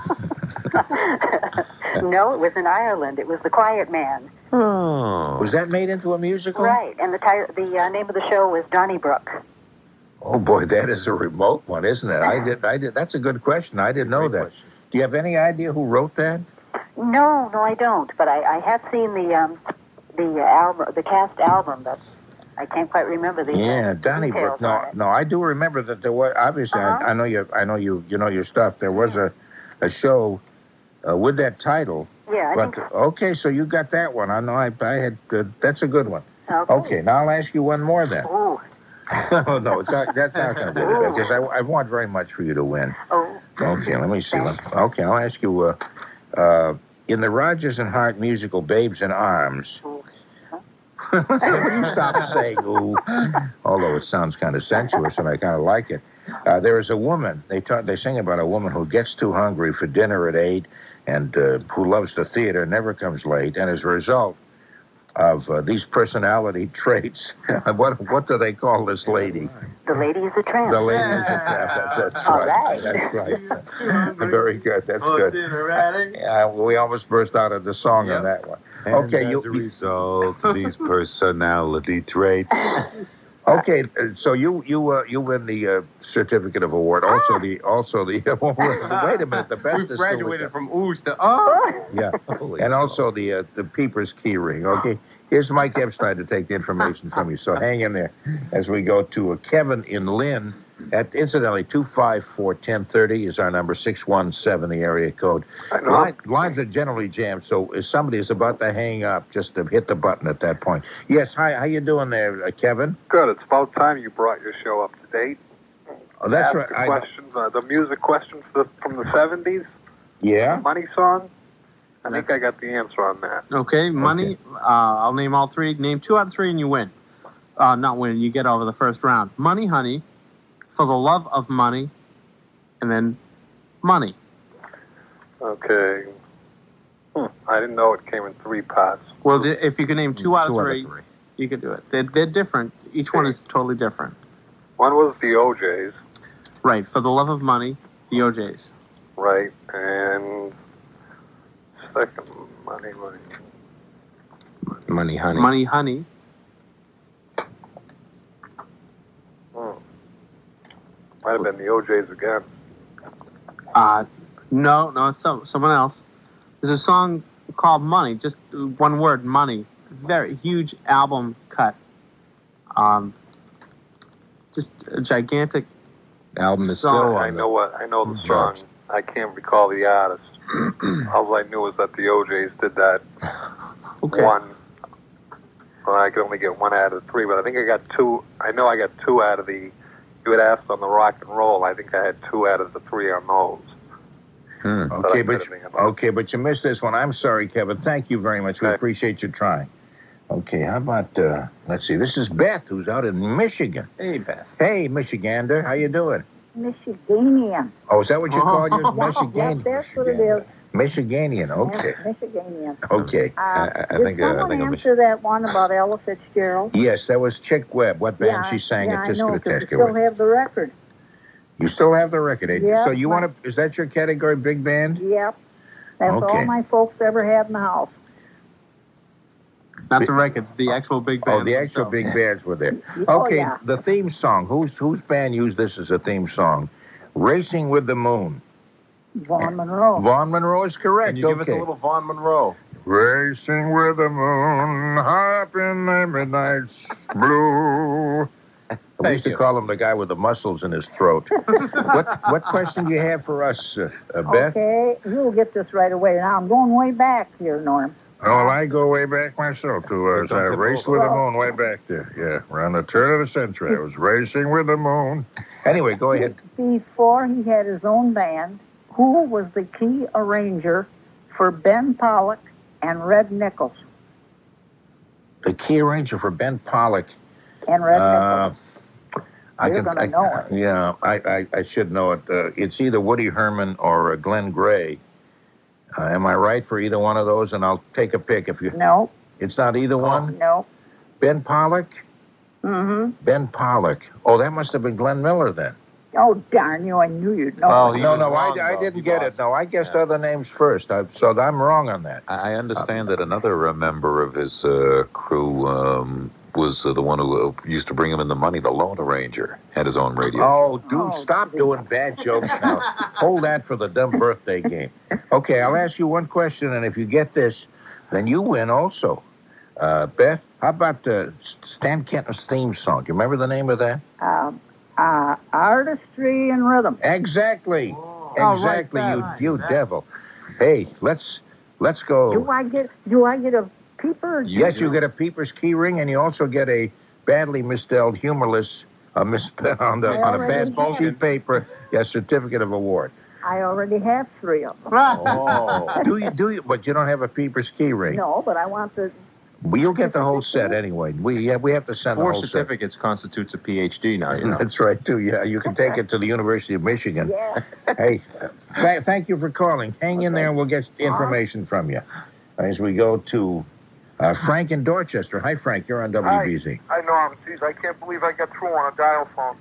No, it was in Ireland. It was The Quiet Man. Oh. Was that made into a musical? Right, and the ti- the uh, name of the show was Donnybrook. Oh boy, that is a remote one, isn't it? I did I did that's a good question. I didn't know that. Do you have any idea who wrote that? No, no, I don't. But I, I have seen the um, the album, the cast album. But I can't quite remember the Yeah, uh, Donnybrook. details No, on it. no, I do remember that there was obviously. Uh-huh. I, I know you. I know you. You know your stuff. There was a, a show uh, with that title. Yeah, I But think. okay, so you got that one. I know. I, I had. Uh, that's a good one. Okay. Okay, now I'll ask you one more then. Ooh. Oh no, it's not, that's not going to do it because I, I want very much for you to win. Oh. Okay, let me see. Let- Okay, I'll ask you. Uh, uh, in the Rodgers and Hart musical "Babes in Arms," will you stop saying "ooh"? Although it sounds kind of sensuous, and I kind of like it. Uh, there is a woman. They talk. They sing about a woman who gets too hungry for dinner at eight, and uh, who loves the theater, never comes late, and as a result of uh, these personality traits, what what do they call this lady? The Lady is a Tramp. The lady is a tramp. That's, that's All right. right. That's right. Very good. That's good. Yeah, we almost burst out of the song on that one. And Okay, as you. a result of these personality traits. Okay, uh, so you you uh, you win the uh, certificate of award. Also the also the wait a minute, the best We is graduated from oohs to oh. yeah, and also the uh, the Peepers key ring. Okay, here's Mike Epstein to take the information from you. So hang in there as we go to uh, Kevin in Lynn. At incidentally, two five four ten thirty is our number, six one seven the area code. Line, lines are generally jammed, so if somebody is about to hang up, just to hit the button at that point. Yes, hi, how you doing there, uh, Kevin? Good. It's about time you brought your show up to date. Oh, that's Ask right. The I- questions, uh, the music questions the, from the seventies. Yeah. Money song. I think I got the answer on that. Okay, money. Uh, I'll name all three. Name two out of three, and you win. Uh, not win. You get over the first round. Money, honey. For the love of money, and then money. Okay. Hmm. I didn't know it came in three parts. Well, j- if you can name two out of Two out of three, you can do it. They're, they're different. Each one is totally different. One was the O Js, Right. For the love of money, the O Js. right? And second, money, money. Money, honey. Money, honey. Hmm. Might have been the O Js again. Uh, no, no, it's some, someone else. There's a song called Money, just one word, Money. Very huge album cut. Um, just a gigantic album is song. still I know what I know the song. I can't recall the artist. All I knew was that the O Js did that Okay. one. Well, I could only get one out of the three, but I think I got two. I know I got two out of the. You had asked on the rock and roll. I think I had two out of the three on those. Hmm. But Okay, I but could have you, been- okay, but you missed this one. I'm sorry, Kevin. Thank you very much. We appreciate you trying. Okay, how about uh, let's see. This is Beth, who's out in Michigan. Hey, Beth. Hey, Michigander, how you doing? Michiganian. Oh, is that what you called yours? Yes, Michiganian. that's what it is. Michiganian. Okay. Yes, Michiganian. Okay. Uh, did someone answer that one about Ella Fitzgerald? Yes, that was Chick Webb. What band yeah, she sang yeah, at I know, 'cause Discotheque you still with. have the record. You still have the record, eh? Yeah, So you my- want to? Is that your category, big band? Yep. That's Okay. all my folks ever had in the house. Not the records, the actual big band. Oh, the actual themselves. big bands were there. Oh, Okay, yeah. the theme song. Whose whose band used this as a theme song? Racing with the Moon. Vaughn Monroe. Vaughn Monroe is correct. Can you give us a Okay. little Vaughn Monroe? Racing with the moon, high up in the midnight's blue. We used to call him the guy with the muscles in his throat. what what question do you have for us, uh, uh, Beth? Okay, you'll get this right away. Now, I'm going way back here, Norm. Oh, well, I go way back myself to uh, uh, Race with the Moon, way back there. Yeah, around the turn of the century. I was racing with the moon. Anyway, go ahead. Before he had his own band, who was the key arranger for Ben Pollock and Red Nichols? The key arranger for Ben Pollock. And Red Uh, Nichols. I You're can, gonna I, know it. Yeah, I, I, I should know it. Uh, it's either Woody Herman or uh, Glenn Gray. Uh, am I right for either one of those? And I'll take a pick if you. No. It's not either one? No. Ben Pollock? Mm-hmm. Ben Pollock. Oh, that must have been Glenn Miller then. Oh, darn you, I knew you'd know. Oh, it. no, no, I, I didn't get it. No, I guessed other names first, I, so I'm wrong on that. I understand that another uh, member of his uh, crew um, was uh, the one who uh, used to bring him in the money, the Lone Ranger, had his own radio. Oh, dude, stop doing bad jokes now. Hold that for the dumb birthday game. Okay, I'll ask you one question, and if you get this, then you win also. Uh, Beth, how about uh, Stan Kenton's theme song? Do you remember the name of that? Um, uh, artistry and rhythm. Exactly. Oh, right, exactly, that, you right, you that. devil. Hey, let's let's go. Do I get? Do I get a peeper? Yes, you get a Peeper's key ring, and you also get a badly misspelled, humorless, uh, misspelled on the I on a already bad have. sheet of paper, yeah, certificate of award. I already have three of them. Oh, do you do you? But you don't have a Peeper's key ring. No, but I want the. Well, you'll get the whole set anyway. We yeah, we have to send Four the whole certificates constitutes a P H D now, you know. set. That's right too. Yeah, you can take it to the University of Michigan. Yeah. Hey, th- thank you for calling. Hang in there, and we'll get information from you as we go to uh, Frank in Dorchester. Hi, Frank. You're on W B Z. I know him. Jeez, I can't believe I got through on a dial phone.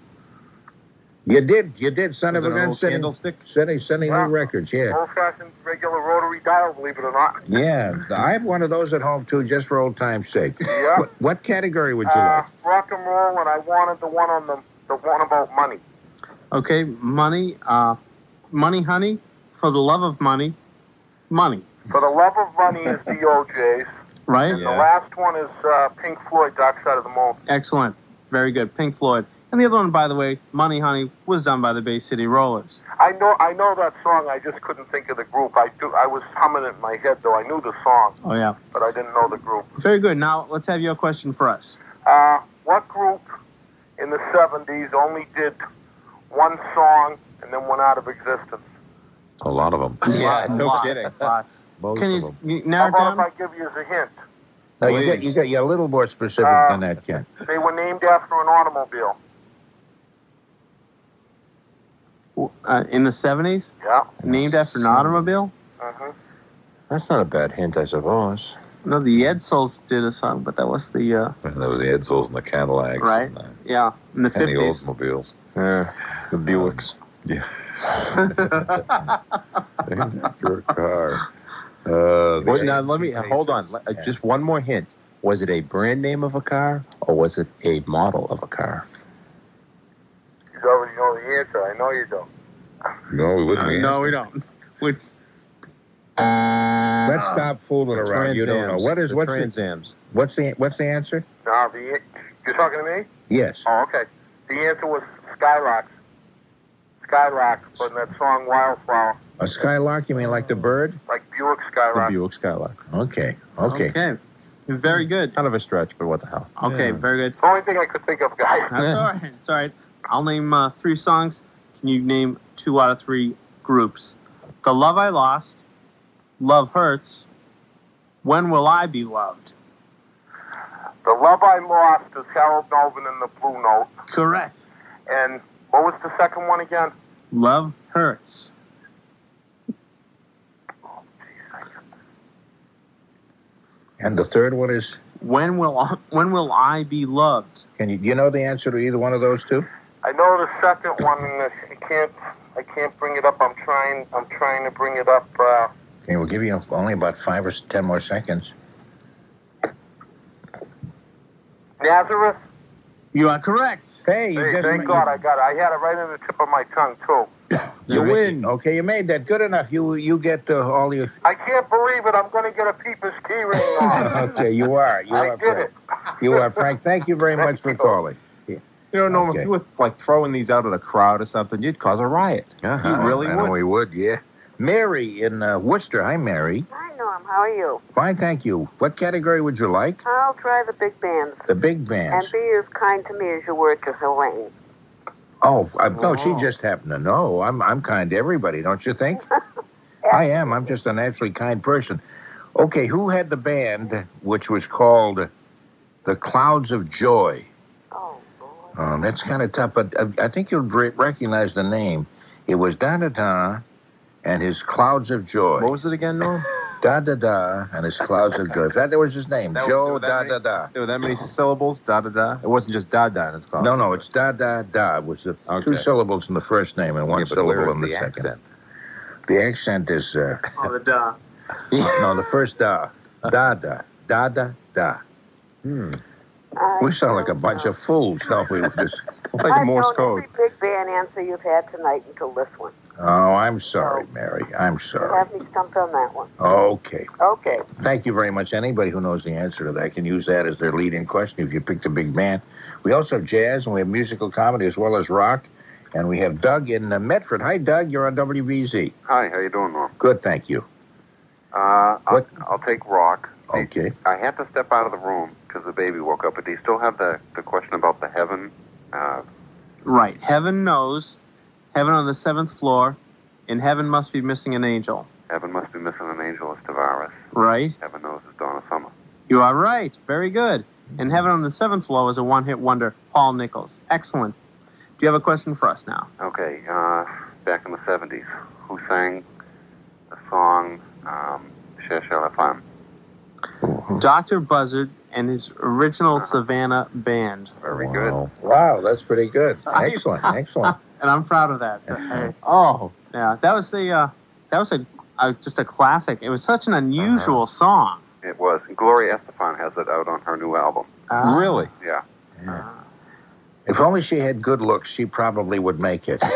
You did, you did, son Was of it a an gun, old sending, candlestick? sending, sending Well, new records, yeah. Old-fashioned regular rotary dial, believe it or not. Yeah, I have one of those at home, too, just for old time's sake. Yeah. What, what category would you Uh, like? rock and roll, and I wanted the one on the the one about money. Okay, money, uh, money, honey, for the love of money, money. For the love of money is the O Js, Right? and the last one is uh, Pink Floyd, Dark Side of the Moon. Excellent. Very good. Pink Floyd. And the other one, by the way, Money Honey, was done by the Bay City Rollers. I know, I know that song. I just couldn't think of the group. I do. I was humming it in my head, though. I knew the song, Oh, yeah. but I didn't know the group. Very good. Now, let's have your question for us. Uh, what group in the seventies only did one song and then went out of existence? A lot of them. Yeah, no Lots, kidding. Lots. Both Can of you, them. you How narrow it about down? if I give you as a hint? No, you got, you got, you're a little more specific Uh, than that, Ken. They were named after an automobile. Uh, in the seventies? Yeah. Named after an automobile? Uh-huh. That's not a bad hint, I suppose. No, the Edsels did a song, but that was the, uh, And there was the Edsels and the Cadillacs. right? And, uh, Yeah, in the and the fifties. Oldsmobiles. Yeah, the Buicks. Yeah. Your car. Uh, the Was, now, let me, hold on. Let- uh, Just one more hint. Was it a brand name of a car, or was it a model of a car? You already know the answer. I know you don't. No, we wouldn't. Uh, be no, we don't. We, Let's stop fooling around. You don't know. Trans Ams. What is, The what's Trans the, Ams. what's the, what's the answer? No, the you're talking to me? Yes. Oh, okay. The answer was Skylarks. Skylark, but in that song Wildflower, A skylark, you mean like the bird? like Buick The Skylark. Buick Skylark. Okay, okay. okay. Very good. Kind of a stretch, but what the hell? Okay, Yeah. very good. It's the only thing I could think of, guys. That's all right. It's all right. I'll name uh, three songs. Can you name two out of three groups? The Love I Lost, Love Hurts, When Will I Be Loved? The Love I Lost is Harold Melvin in the Blue Note. Correct. And what was the second one again? Love Hurts. And the third one is, When will I, when will I be loved? can you, do you know the answer to either one of those two? I know the second one, and I can't, I can't bring it up. I'm trying, I'm trying to bring it up. Uh, Okay, we'll give you only about five or ten more seconds. Nazareth? You are correct. Hey, you Hey, just thank God I got it. I had it right on the tip of my tongue, too. You win. Okay, you made that good enough. You you get uh, all your. I can't believe it. I'm going to get a Peeper's key ring on. Okay, you are. You I are. did Frank. it. You are, Frank. Thank you very much for calling. You know, Norm, Okay. if you were like throwing these out at a crowd or something, you'd cause a riot. Uh-huh. You really I would. know he would, yeah. Mary in uh, Worcester. Hi, Mary. Hi, Norm. How are you? Fine, thank you. What category would you like? I'll try the big bands. The big bands. And be as kind to me as you were to Helene. Oh, I, no, she Oh. just happened to know. I'm I'm kind to everybody, don't you think? I am. I'm just a naturally kind person. Okay, who had the band which was called the Clouds of Joy? Oh, that's kind of tough, but uh, I think you'll re- recognize the name. It was Da-Da-Da and his Clouds of Joy. What was it again, Norm? Da-Da-Da and his Clouds of Joy. That, that was his name, That was- Joe there were that many- Da-Da-Da. There were that many syllables, da-da-da? It wasn't just da-da in its called. No, no, it's Da-Da-Da. It was the two Okay. syllables in the first name and one Yeah, but where syllable is in the, the second. accent? The accent is... Uh, Oh, the duh. no, the first Da. Da-Da. Da-Da-Da. Hmm. We sound like a bunch of fools, don't we? With this, like I've Morse known code. every big band answer you've had tonight until this one. Oh, I'm sorry, Mary. I'm You sorry. have me stumped on that one. Okay. Okay. Thank you very much. Anybody who knows the answer to that can use that as their lead-in question if you picked a big band. We also have jazz, and we have musical comedy as well as rock. And we have Doug in uh, Medford. Hi, Doug. You're on W B Z. Hi, how you doing, Norm? Good, thank you. Uh, I'll, I'll take rock. Okay. I had to step out of the room because the baby woke up, but do you still have the, the question about the heaven? Uh, Right. Heaven knows. Heaven on the seventh floor. And heaven must be missing an angel. heaven must be missing an angel is Tavares. Right. Heaven knows it's Donna Summer. You are right. Very good. And heaven on the seventh floor was a one-hit wonder, Paul Nichols. Excellent. Do you have a question for us now? Okay, uh, back in the seventies, who sang the song um, Cher Cher La Femme? Doctor Buzzard and his original Savannah band. Very good. Wow, that's pretty good. Excellent, excellent. And I'm proud of that. Hey. Oh, yeah. That was a, uh, that was a, uh, just a classic. It was such an unusual song. It was. Gloria Estefan has it out on her new album. Ah. Really? Yeah. If only she had good looks, she probably would make it.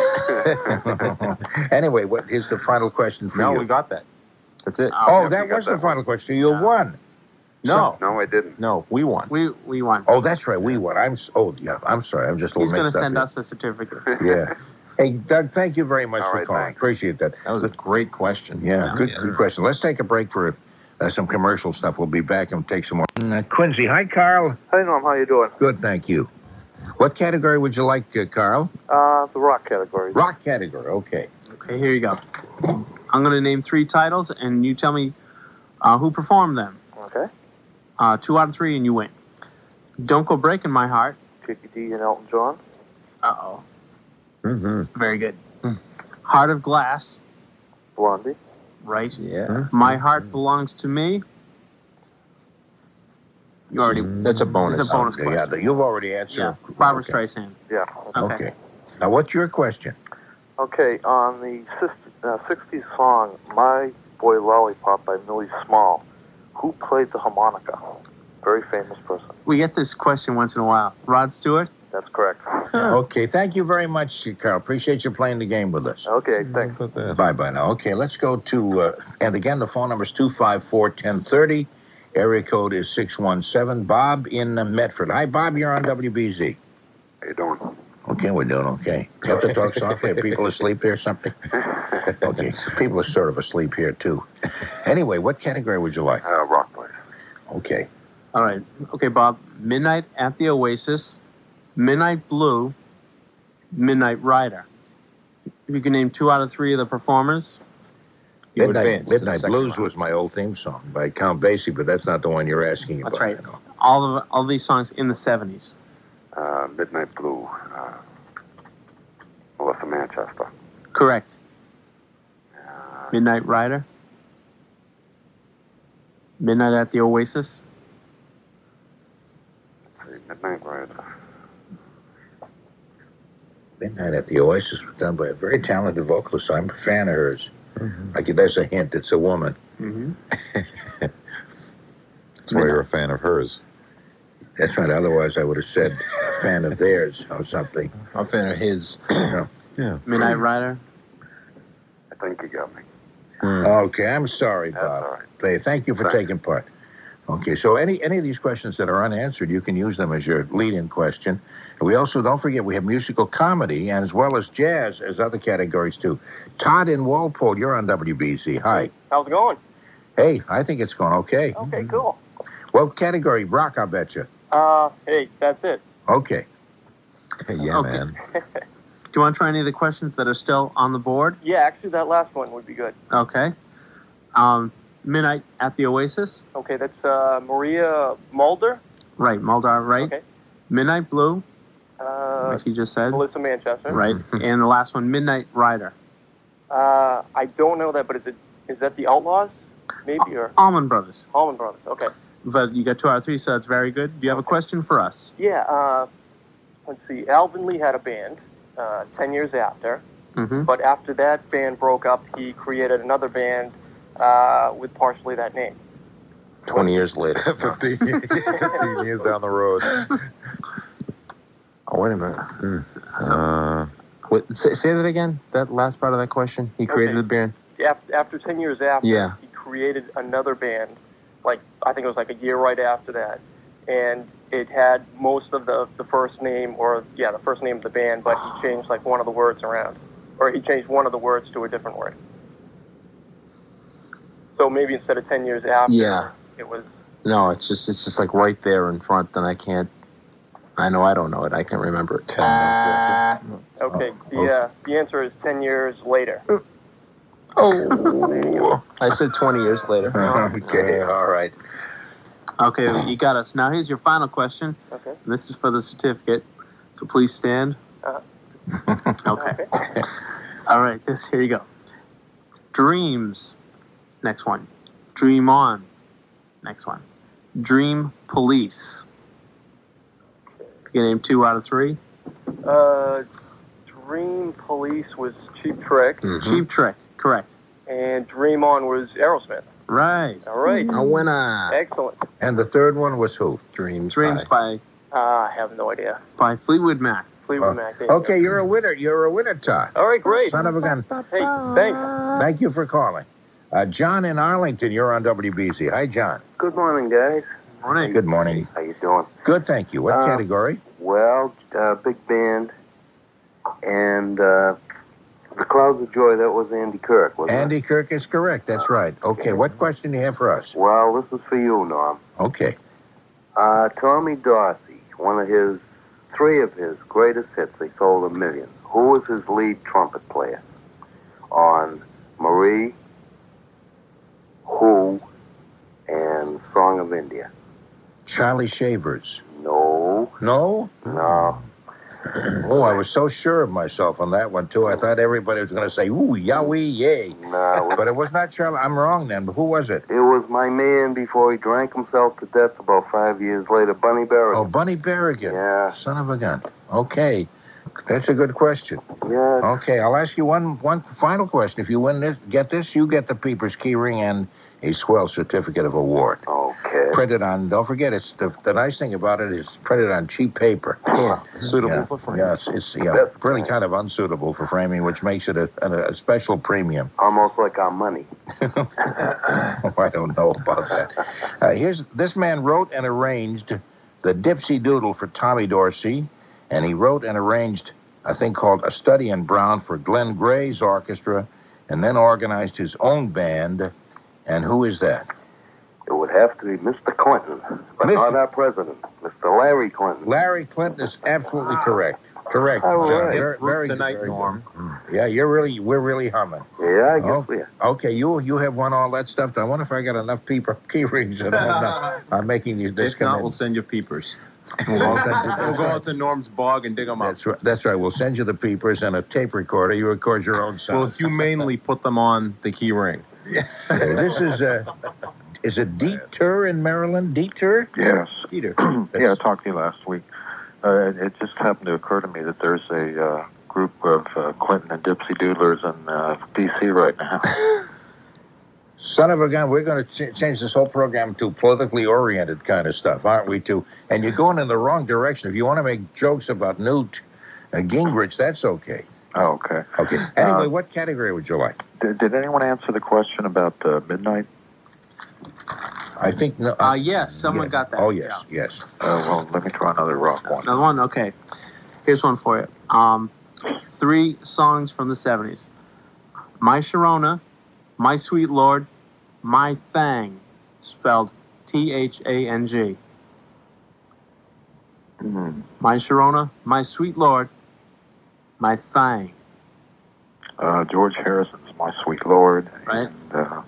Anyway, what is the final question for No, you? we got that. That's it. Oh, that was the final question. You won. No. No, I didn't. No, we won. We we won. Oh, that's right. We won. I'm. s- Oh, yeah. I'm sorry. I'm just a He's little going to mixed up send here. us a certificate. Yeah. Hey, Doug, thank you very much All for right, calling. thanks. Appreciate that. That was a great question. Yeah, good, good question. Let's take a break for uh, some commercial stuff. We'll be back and take some more. Uh, Quincy. Hi, Carl. Hi, Norm. How you doing? Good, thank you. What category would you like, uh, Carl? Uh, the rock category. Rock category. Okay. Okay, here you go. I'm going to name three titles, and you tell me uh, who performed them. Okay. Uh, two out of three, and you win. Don't Go Breaking My Heart. Chicky D and Elton John. Uh-oh. Mm-hmm. Very good. Heart of Glass. Blondie. Right. Yeah. My Heart Belongs to Me. You already... That's a bonus. It's a bonus Okay, question. yeah, you've already answered. Yeah. Barbara Okay. Streisand. Yeah. Okay. Okay. Now, what's your question? Okay, on the sis- uh, sixties song "My Boy Lollipop" by Millie Small, who played the harmonica? Very famous person. We get this question once in a while. Rod Stewart? That's correct. Okay, thank you very much, Carl. Appreciate you playing the game with us. Okay, thanks. Bye-bye now. Okay, let's go to, uh, and again, the phone number is two five four, one zero three zero. Area code is six one seven. Bob in uh, Medford. Hi, Bob. You're on W B Z. How you doing? Okay, we're doing okay. You have to talk softly. Are people asleep here or something? Okay, people are sort of asleep here, too. Anyway, what category would you like? Uh, rock, please. Okay. All right. Okay, Bob. Midnight at the Oasis, Midnight Blue, Midnight Rider. If you can name two out of three of the performers, you Midnight, advance. to the Midnight second Blues round. was my old theme song by Count Basie, but that's not the one you're asking about. That's right. you know. All of all these songs in the seventies. Uh, Midnight Blue. Uh, Melissa Manchester. Correct. Midnight Rider. Midnight at the Oasis. Let's see, Midnight Rider. Midnight at the Oasis was done by a very talented vocalist. I'm a fan of hers. Mm-hmm. Like, there's a hint. It's a woman. Mm-hmm. That's why you're a fan of hers. That's right. Otherwise, I would have said fan of theirs or something. I'm a fan of his. Yeah. Yeah. Midnight Rider. I think you got me. Okay, I'm sorry, Bob. That's all right. Hey, thank you for Thanks. taking part. Okay, so any any of these questions that are unanswered, you can use them as your lead-in question. And we also, don't forget, we have musical comedy and as well as jazz as other categories, too. Todd in Walpole, you're on W B Z. Hi. How's it going? Hey, I think it's going okay. Okay, cool. What category? Rock, I bet you. Uh, hey, that's it. Okay. Yeah, Okay. man. Do you want to try any of the questions that are still on the board? Yeah, actually, that last one would be good. Okay. Um, Midnight at the Oasis. Okay, that's uh, Maria Mulder. Right, Mulder, right. Okay. Midnight Blue, Uh, like you just said. Melissa Manchester. Right. And the last one, Midnight Rider. Uh, I don't know that, but is it is that the Outlaws? Maybe or Allman Brothers. Allman Brothers. Okay. But you got two out of three, so that's very good. Do you have a question for us? Yeah. Uh, let's see. Alvin Lee had a band uh, ten years after, Mm-hmm. but after that band broke up, he created another band uh, with partially that name. twenty years later. fifteen, fifteen years down the road. Oh, wait a minute. Hmm. Uh, wait, say, say that again, that last part of that question. He created Okay. the band? After, after ten years after, Yeah. he created another band, like, I think it was like a year right after that. And it had most of the, the first name, or, yeah, the first name of the band, but he changed, like, one of the words around. Or he changed one of the words to a different word. So maybe instead of ten years after, Yeah. it was, No, it's just it's just like right there in front, and I can't. I know I don't know it. I can't remember it. okay, the, uh, the answer is ten years later. Oh, I said twenty years later. Okay, all right. Okay, you got us. Now here's your final question. Okay. This is for the certificate, so please stand. Uh-huh. Okay. All right, this here you go. Dreams. Next one. Dream On. Next one. Dream Police. You can name two out of three. Uh, Dream Police was Cheap Trick. Cheap Trick, correct. And Dream On was Aerosmith. Right. All right. A winner. Excellent. And the third one was who? Dreams. Dreams by Uh, I have no idea. by Fleetwood Mac. Fleetwood Mac. there you Okay, you're a winner. You're a winner, Todd. go. All right, great. Son of a gun. Hey, thanks. Thank you for calling. Uh, John in Arlington, you're on W B Z. Hi, John. Good morning, guys. Morning. Good morning. How you doing? Good, thank you. What Uh, category? Well, uh, big band, and uh, the Clouds of Joy. That was Andy Kirk, wasn't Andy Kirk is correct. That's right. Okay, what question do you have for us? it? Well, this is for you, Norm. Okay. Uh, Tommy Dorsey, one of his, three of his greatest hits. They sold a million. Who was his lead trumpet player on Marie, Who, and Song of India? Charlie Shavers. No. No? No. Oh, I was so sure of myself on that one, too. I thought everybody was going to say, ooh, yowie, yay. No. But it was not Charlie. I'm wrong then. But who was it? It was my man before he drank himself to death about five years later, Bunny Berrigan. Oh, Bunny Berrigan. Yeah. Son of a gun. Okay. That's a good question. Yeah. Okay, I'll ask you one one final question. If you win this, get this, you get the Peepers key ring and a swell certificate of award. Okay. Printed on, don't forget, it's the, the nice thing about it is printed on cheap paper. Yeah, suitable Yeah. for framing. Yes, it's yeah, That's really kind of unsuitable for framing, which makes it a, a, a special premium. Almost like our money. Oh, I don't know about that. Uh, here's this man wrote and arranged the Dipsy Doodle for Tommy Dorsey, and he wrote and arranged a thing called A Study in Brown for Glenn Gray's orchestra, and then organized his own band. And who is that? It would have to be Mister Clinton, but Mister not our president, Mister Larry Clinton. Larry Clinton is absolutely correct. Correct. All John. right. Very, very good, Tonight, very Norm. good. Yeah, you're really, we're really humming. Yeah, I guess Oh, we are. okay, you you have won all that stuff. I wonder if I got enough people, key rings that I'm, not, I'm making these If this not, come we'll in. send you peepers. We'll We'll, send you- we'll go out to Norm's bog and dig them up. That's right. That's right. We'll send you the peepers and a tape recorder. You record your own We'll sound. humanely put them on the key ring. Okay, this is uh, is it Detour in Maryland? Detour? Yes. Detour. Yeah, I talked to you last week. Uh, it, it just happened to occur to me that there's a uh, group of uh, Clinton and Dipsy Doodlers in uh, D C right now. Son of a gun, we're going to ch- change this whole program to politically oriented kind of stuff, aren't we, too? And you're going in the wrong direction. If you want to make jokes about Newt uh, Gingrich, that's okay. Oh, okay. Okay. Anyway, Uh, what category would you like? Did, did anyone answer the question about uh, midnight? I think no. Uh, yes, someone got that. Oh, yes, yes. Uh, well, let me try another rock one. Another one? Okay. Here's one for you. Um, three songs from the seventies. My Sharona, My Sweet Lord, My Thang, spelled T H A N G. Hmm. My Sharona, My Sweet Lord, My Thang. Uh, George Harrison's My Sweet Lord. Right. And, uh,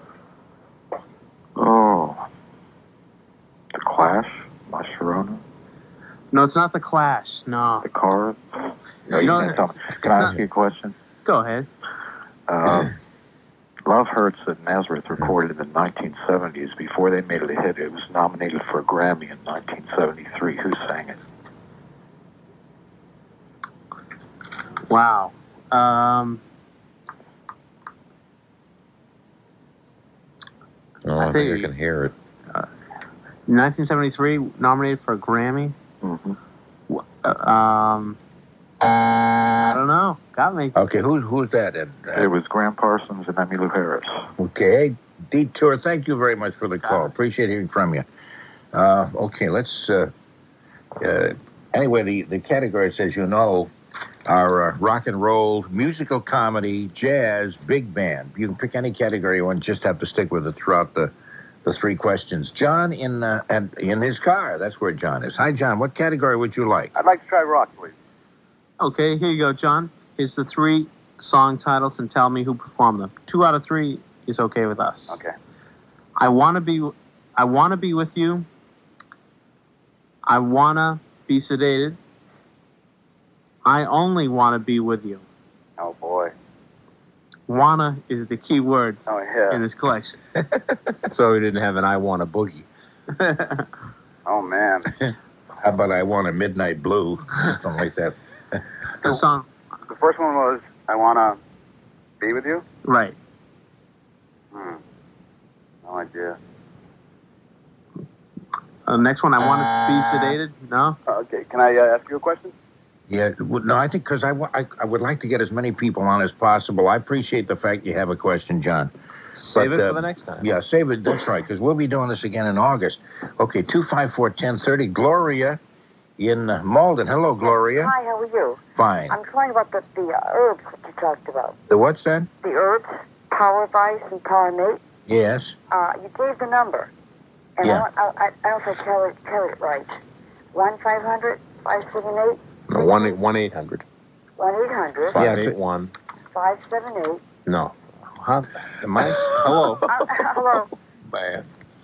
oh, The Clash, My Sharona. No, it's not The Clash. No. The Cars. No, you No, can't tell me. Can I ask you a question? Go ahead. Uh, Love Hurts at Nazareth recorded in the nineteen seventies. Before they made it a hit, it was nominated for a Grammy in nineteen seventy-three. Who sang it? Wow. Um, Oh, I, think I can hear it. nineteen seventy-three, nominated for a Grammy. Mm-hmm. Uh, um, I don't know. Got me. Okay, who, who's that? Uh, It was Graham Parsons and Emmylou Harris. Okay, Detour, thank you very much for the call. Appreciate hearing from you. Uh, okay, let's... Uh, uh, anyway, the, the category says, you know, are uh, rock and roll, musical comedy, jazz, big band. You can pick any category you want, just have to stick with it throughout the, the three questions. John in, uh, and in his car, that's where John is. Hi, John, what category would you like? I'd like to try rock, please. Okay, here you go, John. Here's the three song titles and tell me who performed them. Two out of three is okay with us. Okay. I wanna be, I wanna be with you. I wanna be sedated. I only wanna be with you. Oh, boy. Wanna is the key word Oh, yeah. in this collection. So he didn't have an I Want a Boogie. Oh, man. How about I Want a Midnight Blue? Something like that. The song, The first one was I Want to Be With You? right. Hmm. No idea. Uh, next one, I wanna be sedated. No. Okay, can I uh, ask you a question? Yeah, w- no, I think because I, wa- I, I would like to get as many people on as possible. I appreciate the fact you have a question, John. Save But, it uh, for the next time. Yeah, save it. That's right, because we'll be doing this again in August. Okay, two five four, ten thirty. Gloria in uh, Malden. Hello, Gloria. Hi, how are you? Fine. I'm calling about the, the uh, herbs that you talked about. The what's that? The herbs, Power Vice and Power Mate. Yes. Uh, you gave the number. And Yeah. I, want, I, I, I don't know if I tell it, tell it right. one five hundred, five seven eight, No, one one eight hundred. one eight hundred, Five eight one. five seven eight. No. Huh? Am I? Hello. Uh, hello. Man.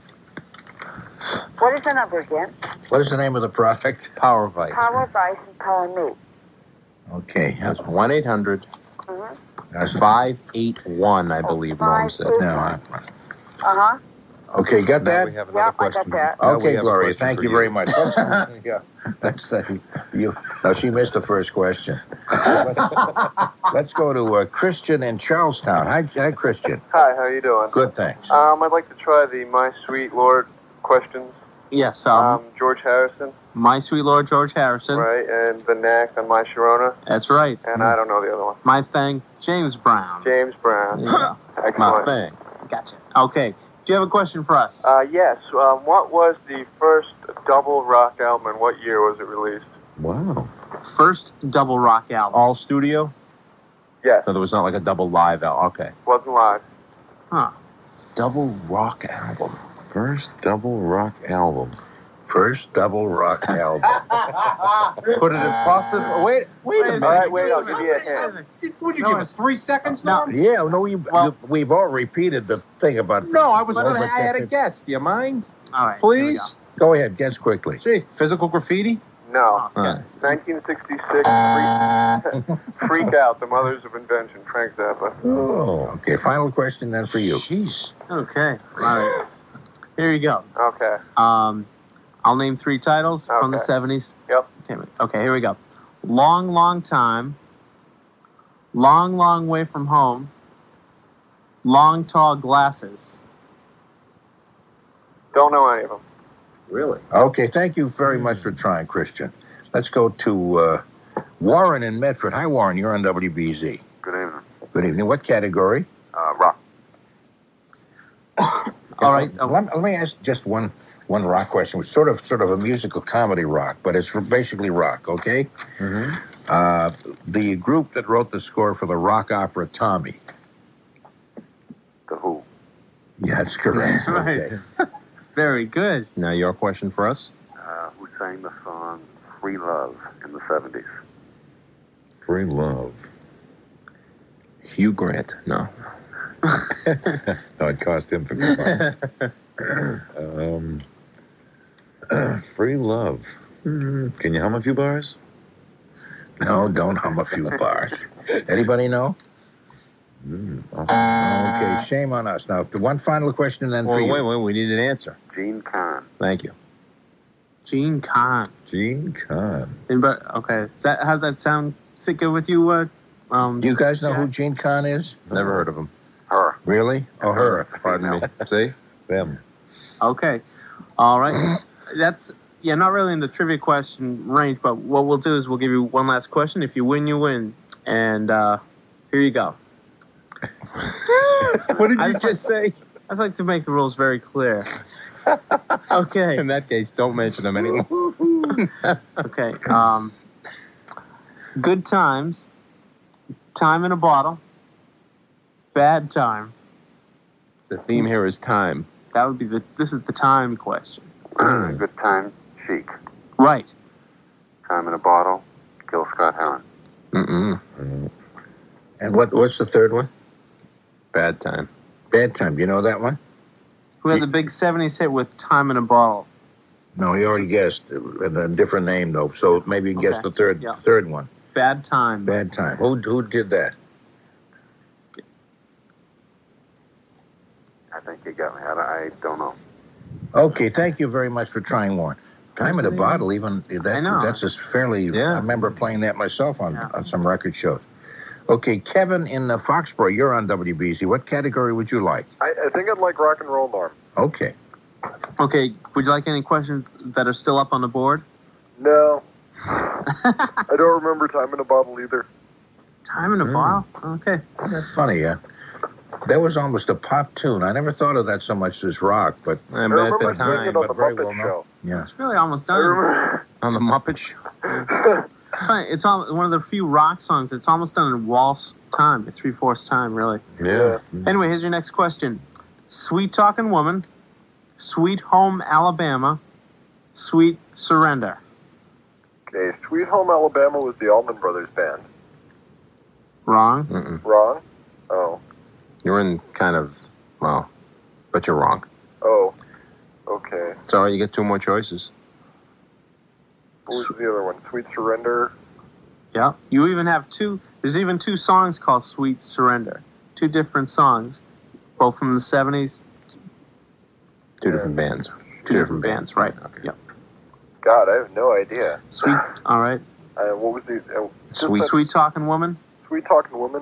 What is the number again? What is the name of the product? Power Vice. Power Vice and Power Mate. Okay. That's one eight hundred. Mm-hmm. That's five eight one, I believe Norm said. five eight No, one. I- Uh-huh. Okay, got Now that? we have Yeah, another I got question. that. Now we Okay, have a Gloria, question thank for you very much. Yeah, that's the, you. No, she missed the first question. Let's, let's go to uh, Christian in Charlestown. Hi, hi, Christian. Hi, how you doing? Good, thanks. Um, I'd like to try the My Sweet Lord questions. Yes, um, Um, George Harrison, My Sweet Lord George Harrison. right, and the Knack on My Sharona, That's right. and I don't know the other one. My Thing, James Brown. James Brown. There you go. My Excellent. Thing. Gotcha. Okay. Do you have a question for us? Uh, yes. Um, what was the first double rock album, and what year was it released? Wow. First double rock album. All studio? Yes. So there was not like a double live album. Okay. Wasn't live. Huh. Double rock album. First double rock album. First double rock album. Put it in possible. Wait, wait a minute. All right, wait, I'll give you a hint. Would you give us three seconds No. now? Yeah, no, we, Well- we've all repeated the thing about... No, I was Well, gonna. but I had a that- guess. Do you mind? All right. here we Please. go. Go ahead, guess quickly. Gee, physical graffiti. No. Oh, Huh. nineteen sixty-six, Freak, Freak Out, The Mothers of Invention, Frank Zappa. Oh, okay. Final question then for you. Jeez. Okay. All right. Here you go. Okay. Um, I'll name three titles from the Okay. seventies. Yep. Okay, okay, here we go. Long, long time. Long, long way from home. long, tall glasses. Don't know any of them. Really? Okay, thank you very much for trying, Christian. Let's go to uh, Warren in Medford. Hi, Warren. You're on W B Z. Good evening. Good evening. What category? Uh, rock. All right. Uh, let, let me ask just one one rock question. It's sort of sort of a musical comedy rock, but it's basically rock. Okay. Mm-hmm. Uh, the group that wrote the score for the rock opera Tommy. The Who. Yeah, that's correct. That's right. Okay. Very good. Now, your question for us? Uh, who sang the song Free Love in the seventies? Free Love. Hugh Grant. No. No, it cost him for good. um, uh, Free Love. Mm, can you hum a few bars? No, don't hum a few bars. Anybody know? Mm, Okay, shame on us. Now, one final question, then for Wait, you. wait, wait. We need an answer. Gene Kahn. Thank you. Gene Kahn. Gene Kahn. Anybody, okay. Is that, how's that sound? Sit good with you? Uh, um, Do you guys know who Gene Kahn is? Never heard of him. Her. Really? Oh, her. Pardon me. See? Them. Okay. All right. That's, yeah, not really in the trivia question range, but what we'll do is we'll give you one last question. If you win, you win. And uh, here you go. What did I you just just say? I just like to make the rules very clear. Okay. In that case, don't mention them anymore. Okay. Um, good times. Time in a bottle. Bad time. The theme here is time. That would be the. This is the time question. Good Time, Chic. Right. Time in a Bottle, Gil Scott-Heron. Mm-mm. And what? what's the third one? Bad time. Bad Time. Do you know that one? Who had the big seventies hit with Time in a Bottle? No, he already guessed. Uh, a different name, though. So maybe you can guess Okay. the third Yeah. third one. Bad Time. Bad Time. Who, who did that? I think you got me. I, I don't know. Okay, thank you very much for trying, Warren. Time in a Bottle, even that, I know. that's just fairly. Yeah. I remember playing that myself on, Yeah. on some record shows. Okay, Kevin in uh, Foxborough, you're on W B Z. What category would you like? I, I think I'd like rock and roll, Norm. Okay. Okay. Would you like any questions that are still up on the board? No. I don't remember Time in a Bottle either. Time in a Mm. Bottle? Okay. That's funny, yeah. That was almost a pop tune. I never thought of that so much as rock, but I I bet remember the seeing time. it on the but very Muppet well known. Show. yeah. It's really almost I done. remember. On the Muppet Show. It's funny. It's all, one of the few rock songs. It's almost done in waltz time, three fourths time, really. Yeah. Anyway, here's your next question: Sweet Talking Woman, Sweet Home Alabama, Sweet Surrender. Okay, Sweet Home Alabama was the Allman Brothers Band. Wrong. Mm-mm. Wrong? Oh. You're in kind of, well, but you're wrong. Oh. Okay. Sorry, you get two more choices. What was the other one? Sweet Surrender? Yeah. You even have two. There's even two songs called Sweet Surrender. Two different songs, both from the seventies. Two different bands. Two different bands, right? Okay. Yep. God, I have no idea. Sweet. All right. Uh, what was the... Uh, just Sweet- that Sweet Talking Woman. Sweet Talking Woman?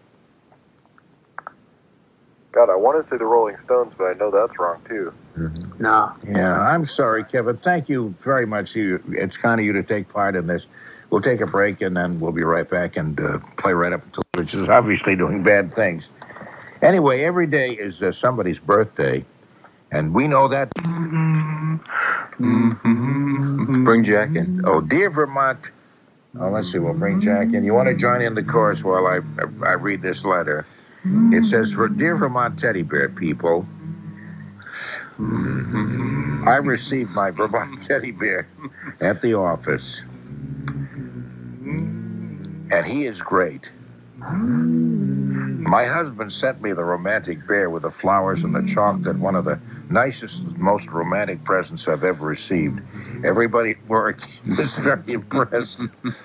God, I want to say the Rolling Stones, but I know that's wrong, too. Mm-hmm. No. Yeah, I'm sorry, Kevin. Thank you very much. You, it's kind of you to take part in this. We'll take a break, and then we'll be right back and uh, play right up until, which is obviously doing bad things. Anyway, every day is uh, somebody's birthday, and we know that. Bring Jack in. Oh, dear Vermont. Oh, let's see. We'll bring Jack in. You want to join in the chorus while I I read this letter? It says, "For dear Vermont teddy bear people, I received my Vermont teddy bear at the office, and he is great. My husband sent me the romantic bear with the flowers and the chocolate, one of the nicest, most romantic presents I've ever received. Everybody at work was very impressed.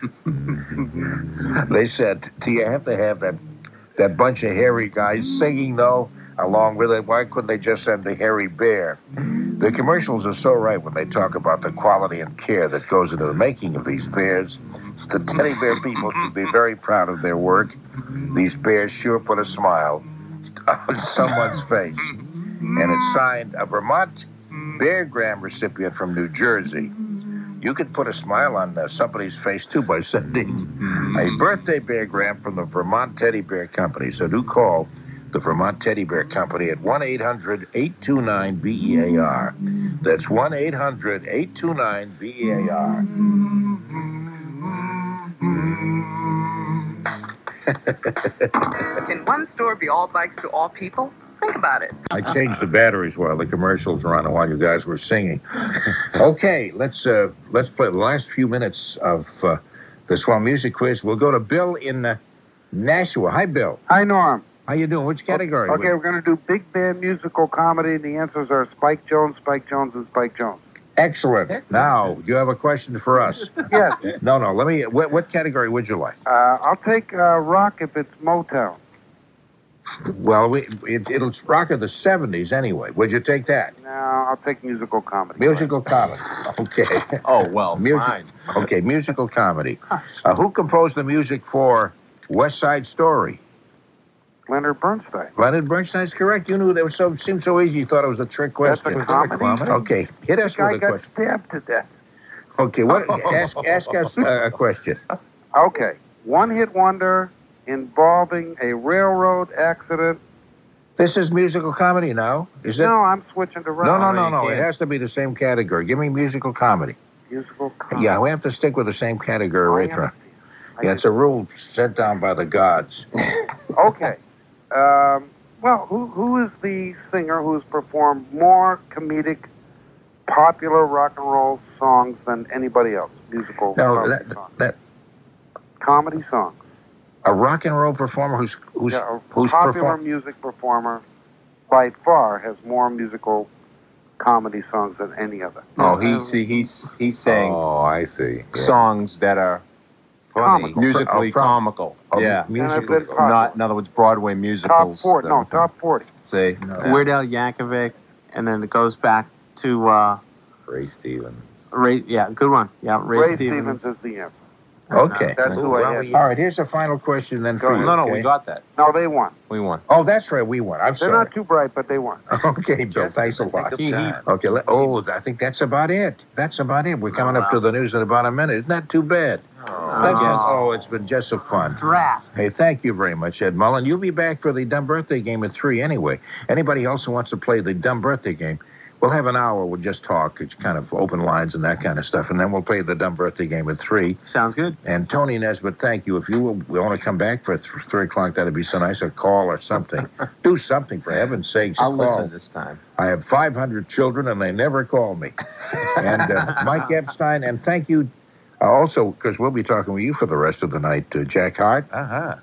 They said, do you have to have that that bunch of hairy guys singing, though, along with it? Why couldn't they just send the hairy bear? The commercials are so right when they talk about the quality and care that goes into the making of these bears. The teddy bear people should be very proud of their work. These bears sure put a smile on someone's face. And it's signed a Vermont Bear Graham recipient from New Jersey. You could put a smile on uh, somebody's face, too, by sending a birthday Bear Graham from the Vermont Teddy Bear Company. So do call the Vermont Teddy Bear Company at one eight hundred eight two nine B E A R. That's one eight hundred eight two nine B E A R. Can one store be all bikes to all people? Think about it. I changed the batteries while the commercials were on and while you guys were singing. Okay, let's uh, let's play the last few minutes of uh, the Swell Music Quiz. We'll go to Bill in uh, Nashua. Hi, Bill. Hi, Norm. How you doing? Which category? Okay, we're going to do big band musical comedy, and the answers are Spike Jones, Spike Jones, and Spike Jones. Excellent. Now, do you have a question for us? Yes. No, no. Let me. What, what category would you like? Uh, I'll take uh, rock if it's Motown. Well, we, it, it'll rock of the seventies anyway. Would you take that? No, I'll take musical comedy. Musical comedy. Okay. Oh, well, music. fine. Okay, musical comedy. Uh, who composed the music for West Side Story? Leonard Bernstein. Leonard Bernstein's correct. You knew that was so seemed so easy. You thought it was a trick question. That's a comedy. Okay, hit us The guy with a got question. stabbed to death. Okay, what? ask ask us uh, a question. Okay, one-hit wonder involving a railroad accident. This is musical comedy now, is it? No, I'm switching to rock. No, no, no, no. It has to be the same category. Give me musical comedy. Musical comedy. Yeah, we have to stick with the same category right there. Yeah, it's a rule set down by the gods. Okay. Um, well, who who is the singer who's performed more comedic, popular rock and roll songs than anybody else? Musical No, comedy that, songs. that Comedy songs. a rock and roll performer who's who's Yeah, a who's popular perform- music performer by far has more musical comedy songs than any other. Oh, he's he's he's saying Oh, I see. Yeah. songs that are funny, Comical. musically Oh, from- comical. oh, yeah, musical- And I've been not in other words, Broadway Top musicals. forty. No, that- top forty. See, Weird Al Yankovic, and then it goes back to uh, Ray Stevens. Ray. Yeah, good one. Yeah, Ray, Ray Stevens. Stevens is the answer. Okay. That's who I had. All right, here's a final question then Go for ahead. you. no, no, okay? we got that. No, they won. We won. Oh, that's right, we won. I'm They're sorry. not too bright, but they won. Okay, Bill, thanks a lot. Think of time. Okay, let, oh, I think that's about it. That's about it. We're coming up to the news in about a minute. Isn't that too bad? Thank you. Oh, it's been just so fun. Draft. Hey, thank you very much, Ed Mullen. You'll be back for the Dumb Birthday Game at three anyway. Anybody else who wants to play the Dumb Birthday Game, we'll have an hour. We'll just talk. It's kind of open lines and that kind of stuff. And then we'll play the Dumb Birthday Game at three. Sounds good. And Tony Nesbitt, thank you. If you will, we want to come back for th- three o'clock, that'd be so nice. A call or something. Do something, for heaven's sakes. a I'll call. listen this time. I have five hundred children, and they never call me. And uh, Mike Epstein, and thank you uh, also, because we'll be talking with you for the rest of the night, uh, Jack Hart. Uh-huh.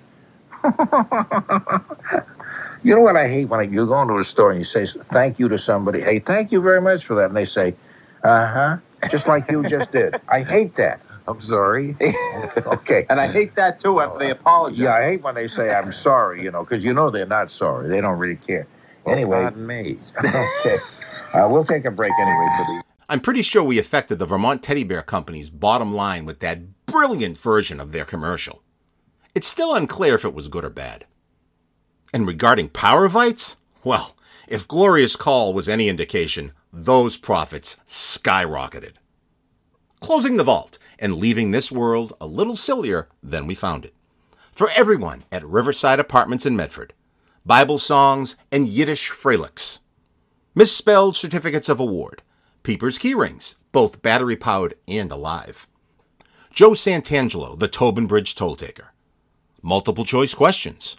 You know what I hate when I, you go into a store and you say thank you to somebody. Hey, thank you very much for that. And they say, uh-huh, just like you just did. I hate that. I'm sorry. Okay. And I hate that too after they apologize. Yeah, I hate when they say I'm sorry, you know, because you know they're not sorry. They don't really care. Anyway. Pardon me. Okay. Uh, we'll take a break anyway for the... I'm pretty sure we affected the Vermont Teddy Bear Company's bottom line with that brilliant version of their commercial. It's still unclear if it was good or bad. And regarding Powervites, well, if Glorious Call was any indication, those profits skyrocketed. Closing the vault and leaving this world a little sillier than we found it. For everyone at Riverside Apartments in Medford, Bible songs and Yiddish frelics. Misspelled certificates of award. Peepers key rings, both battery-powered and alive. Joe Santangelo, the Tobin Bridge toll taker. Multiple choice questions.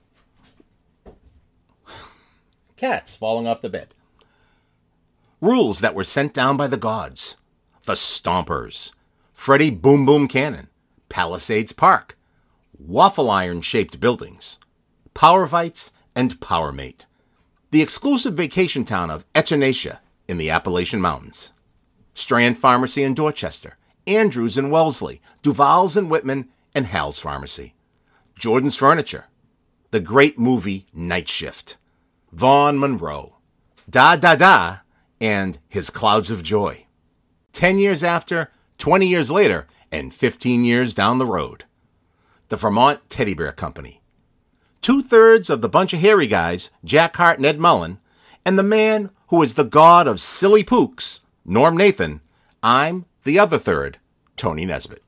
Cats falling off the bed. Rules that were sent down by the gods. The Stompers. Freddie Boom Boom Cannon. Palisades Park. Waffle iron-shaped buildings. Powervites and Powermate. The exclusive vacation town of Echinacea in the Appalachian Mountains. Strand Pharmacy in Dorchester. Andrews in Wellesley. Duval's in Whitman, and Hal's Pharmacy. Jordan's Furniture. The great movie Night Shift. Vaughn Monroe. Da Da Da, and His Clouds of Joy. Ten years after, twenty years later, and fifteen years down the road. The Vermont Teddy Bear Company. two-thirds of the bunch of hairy guys, Jack Hart and Ed Mullen, and the man who is the god of silly pooks, Norm Nathan, I'm the other third, Tony Nesbitt.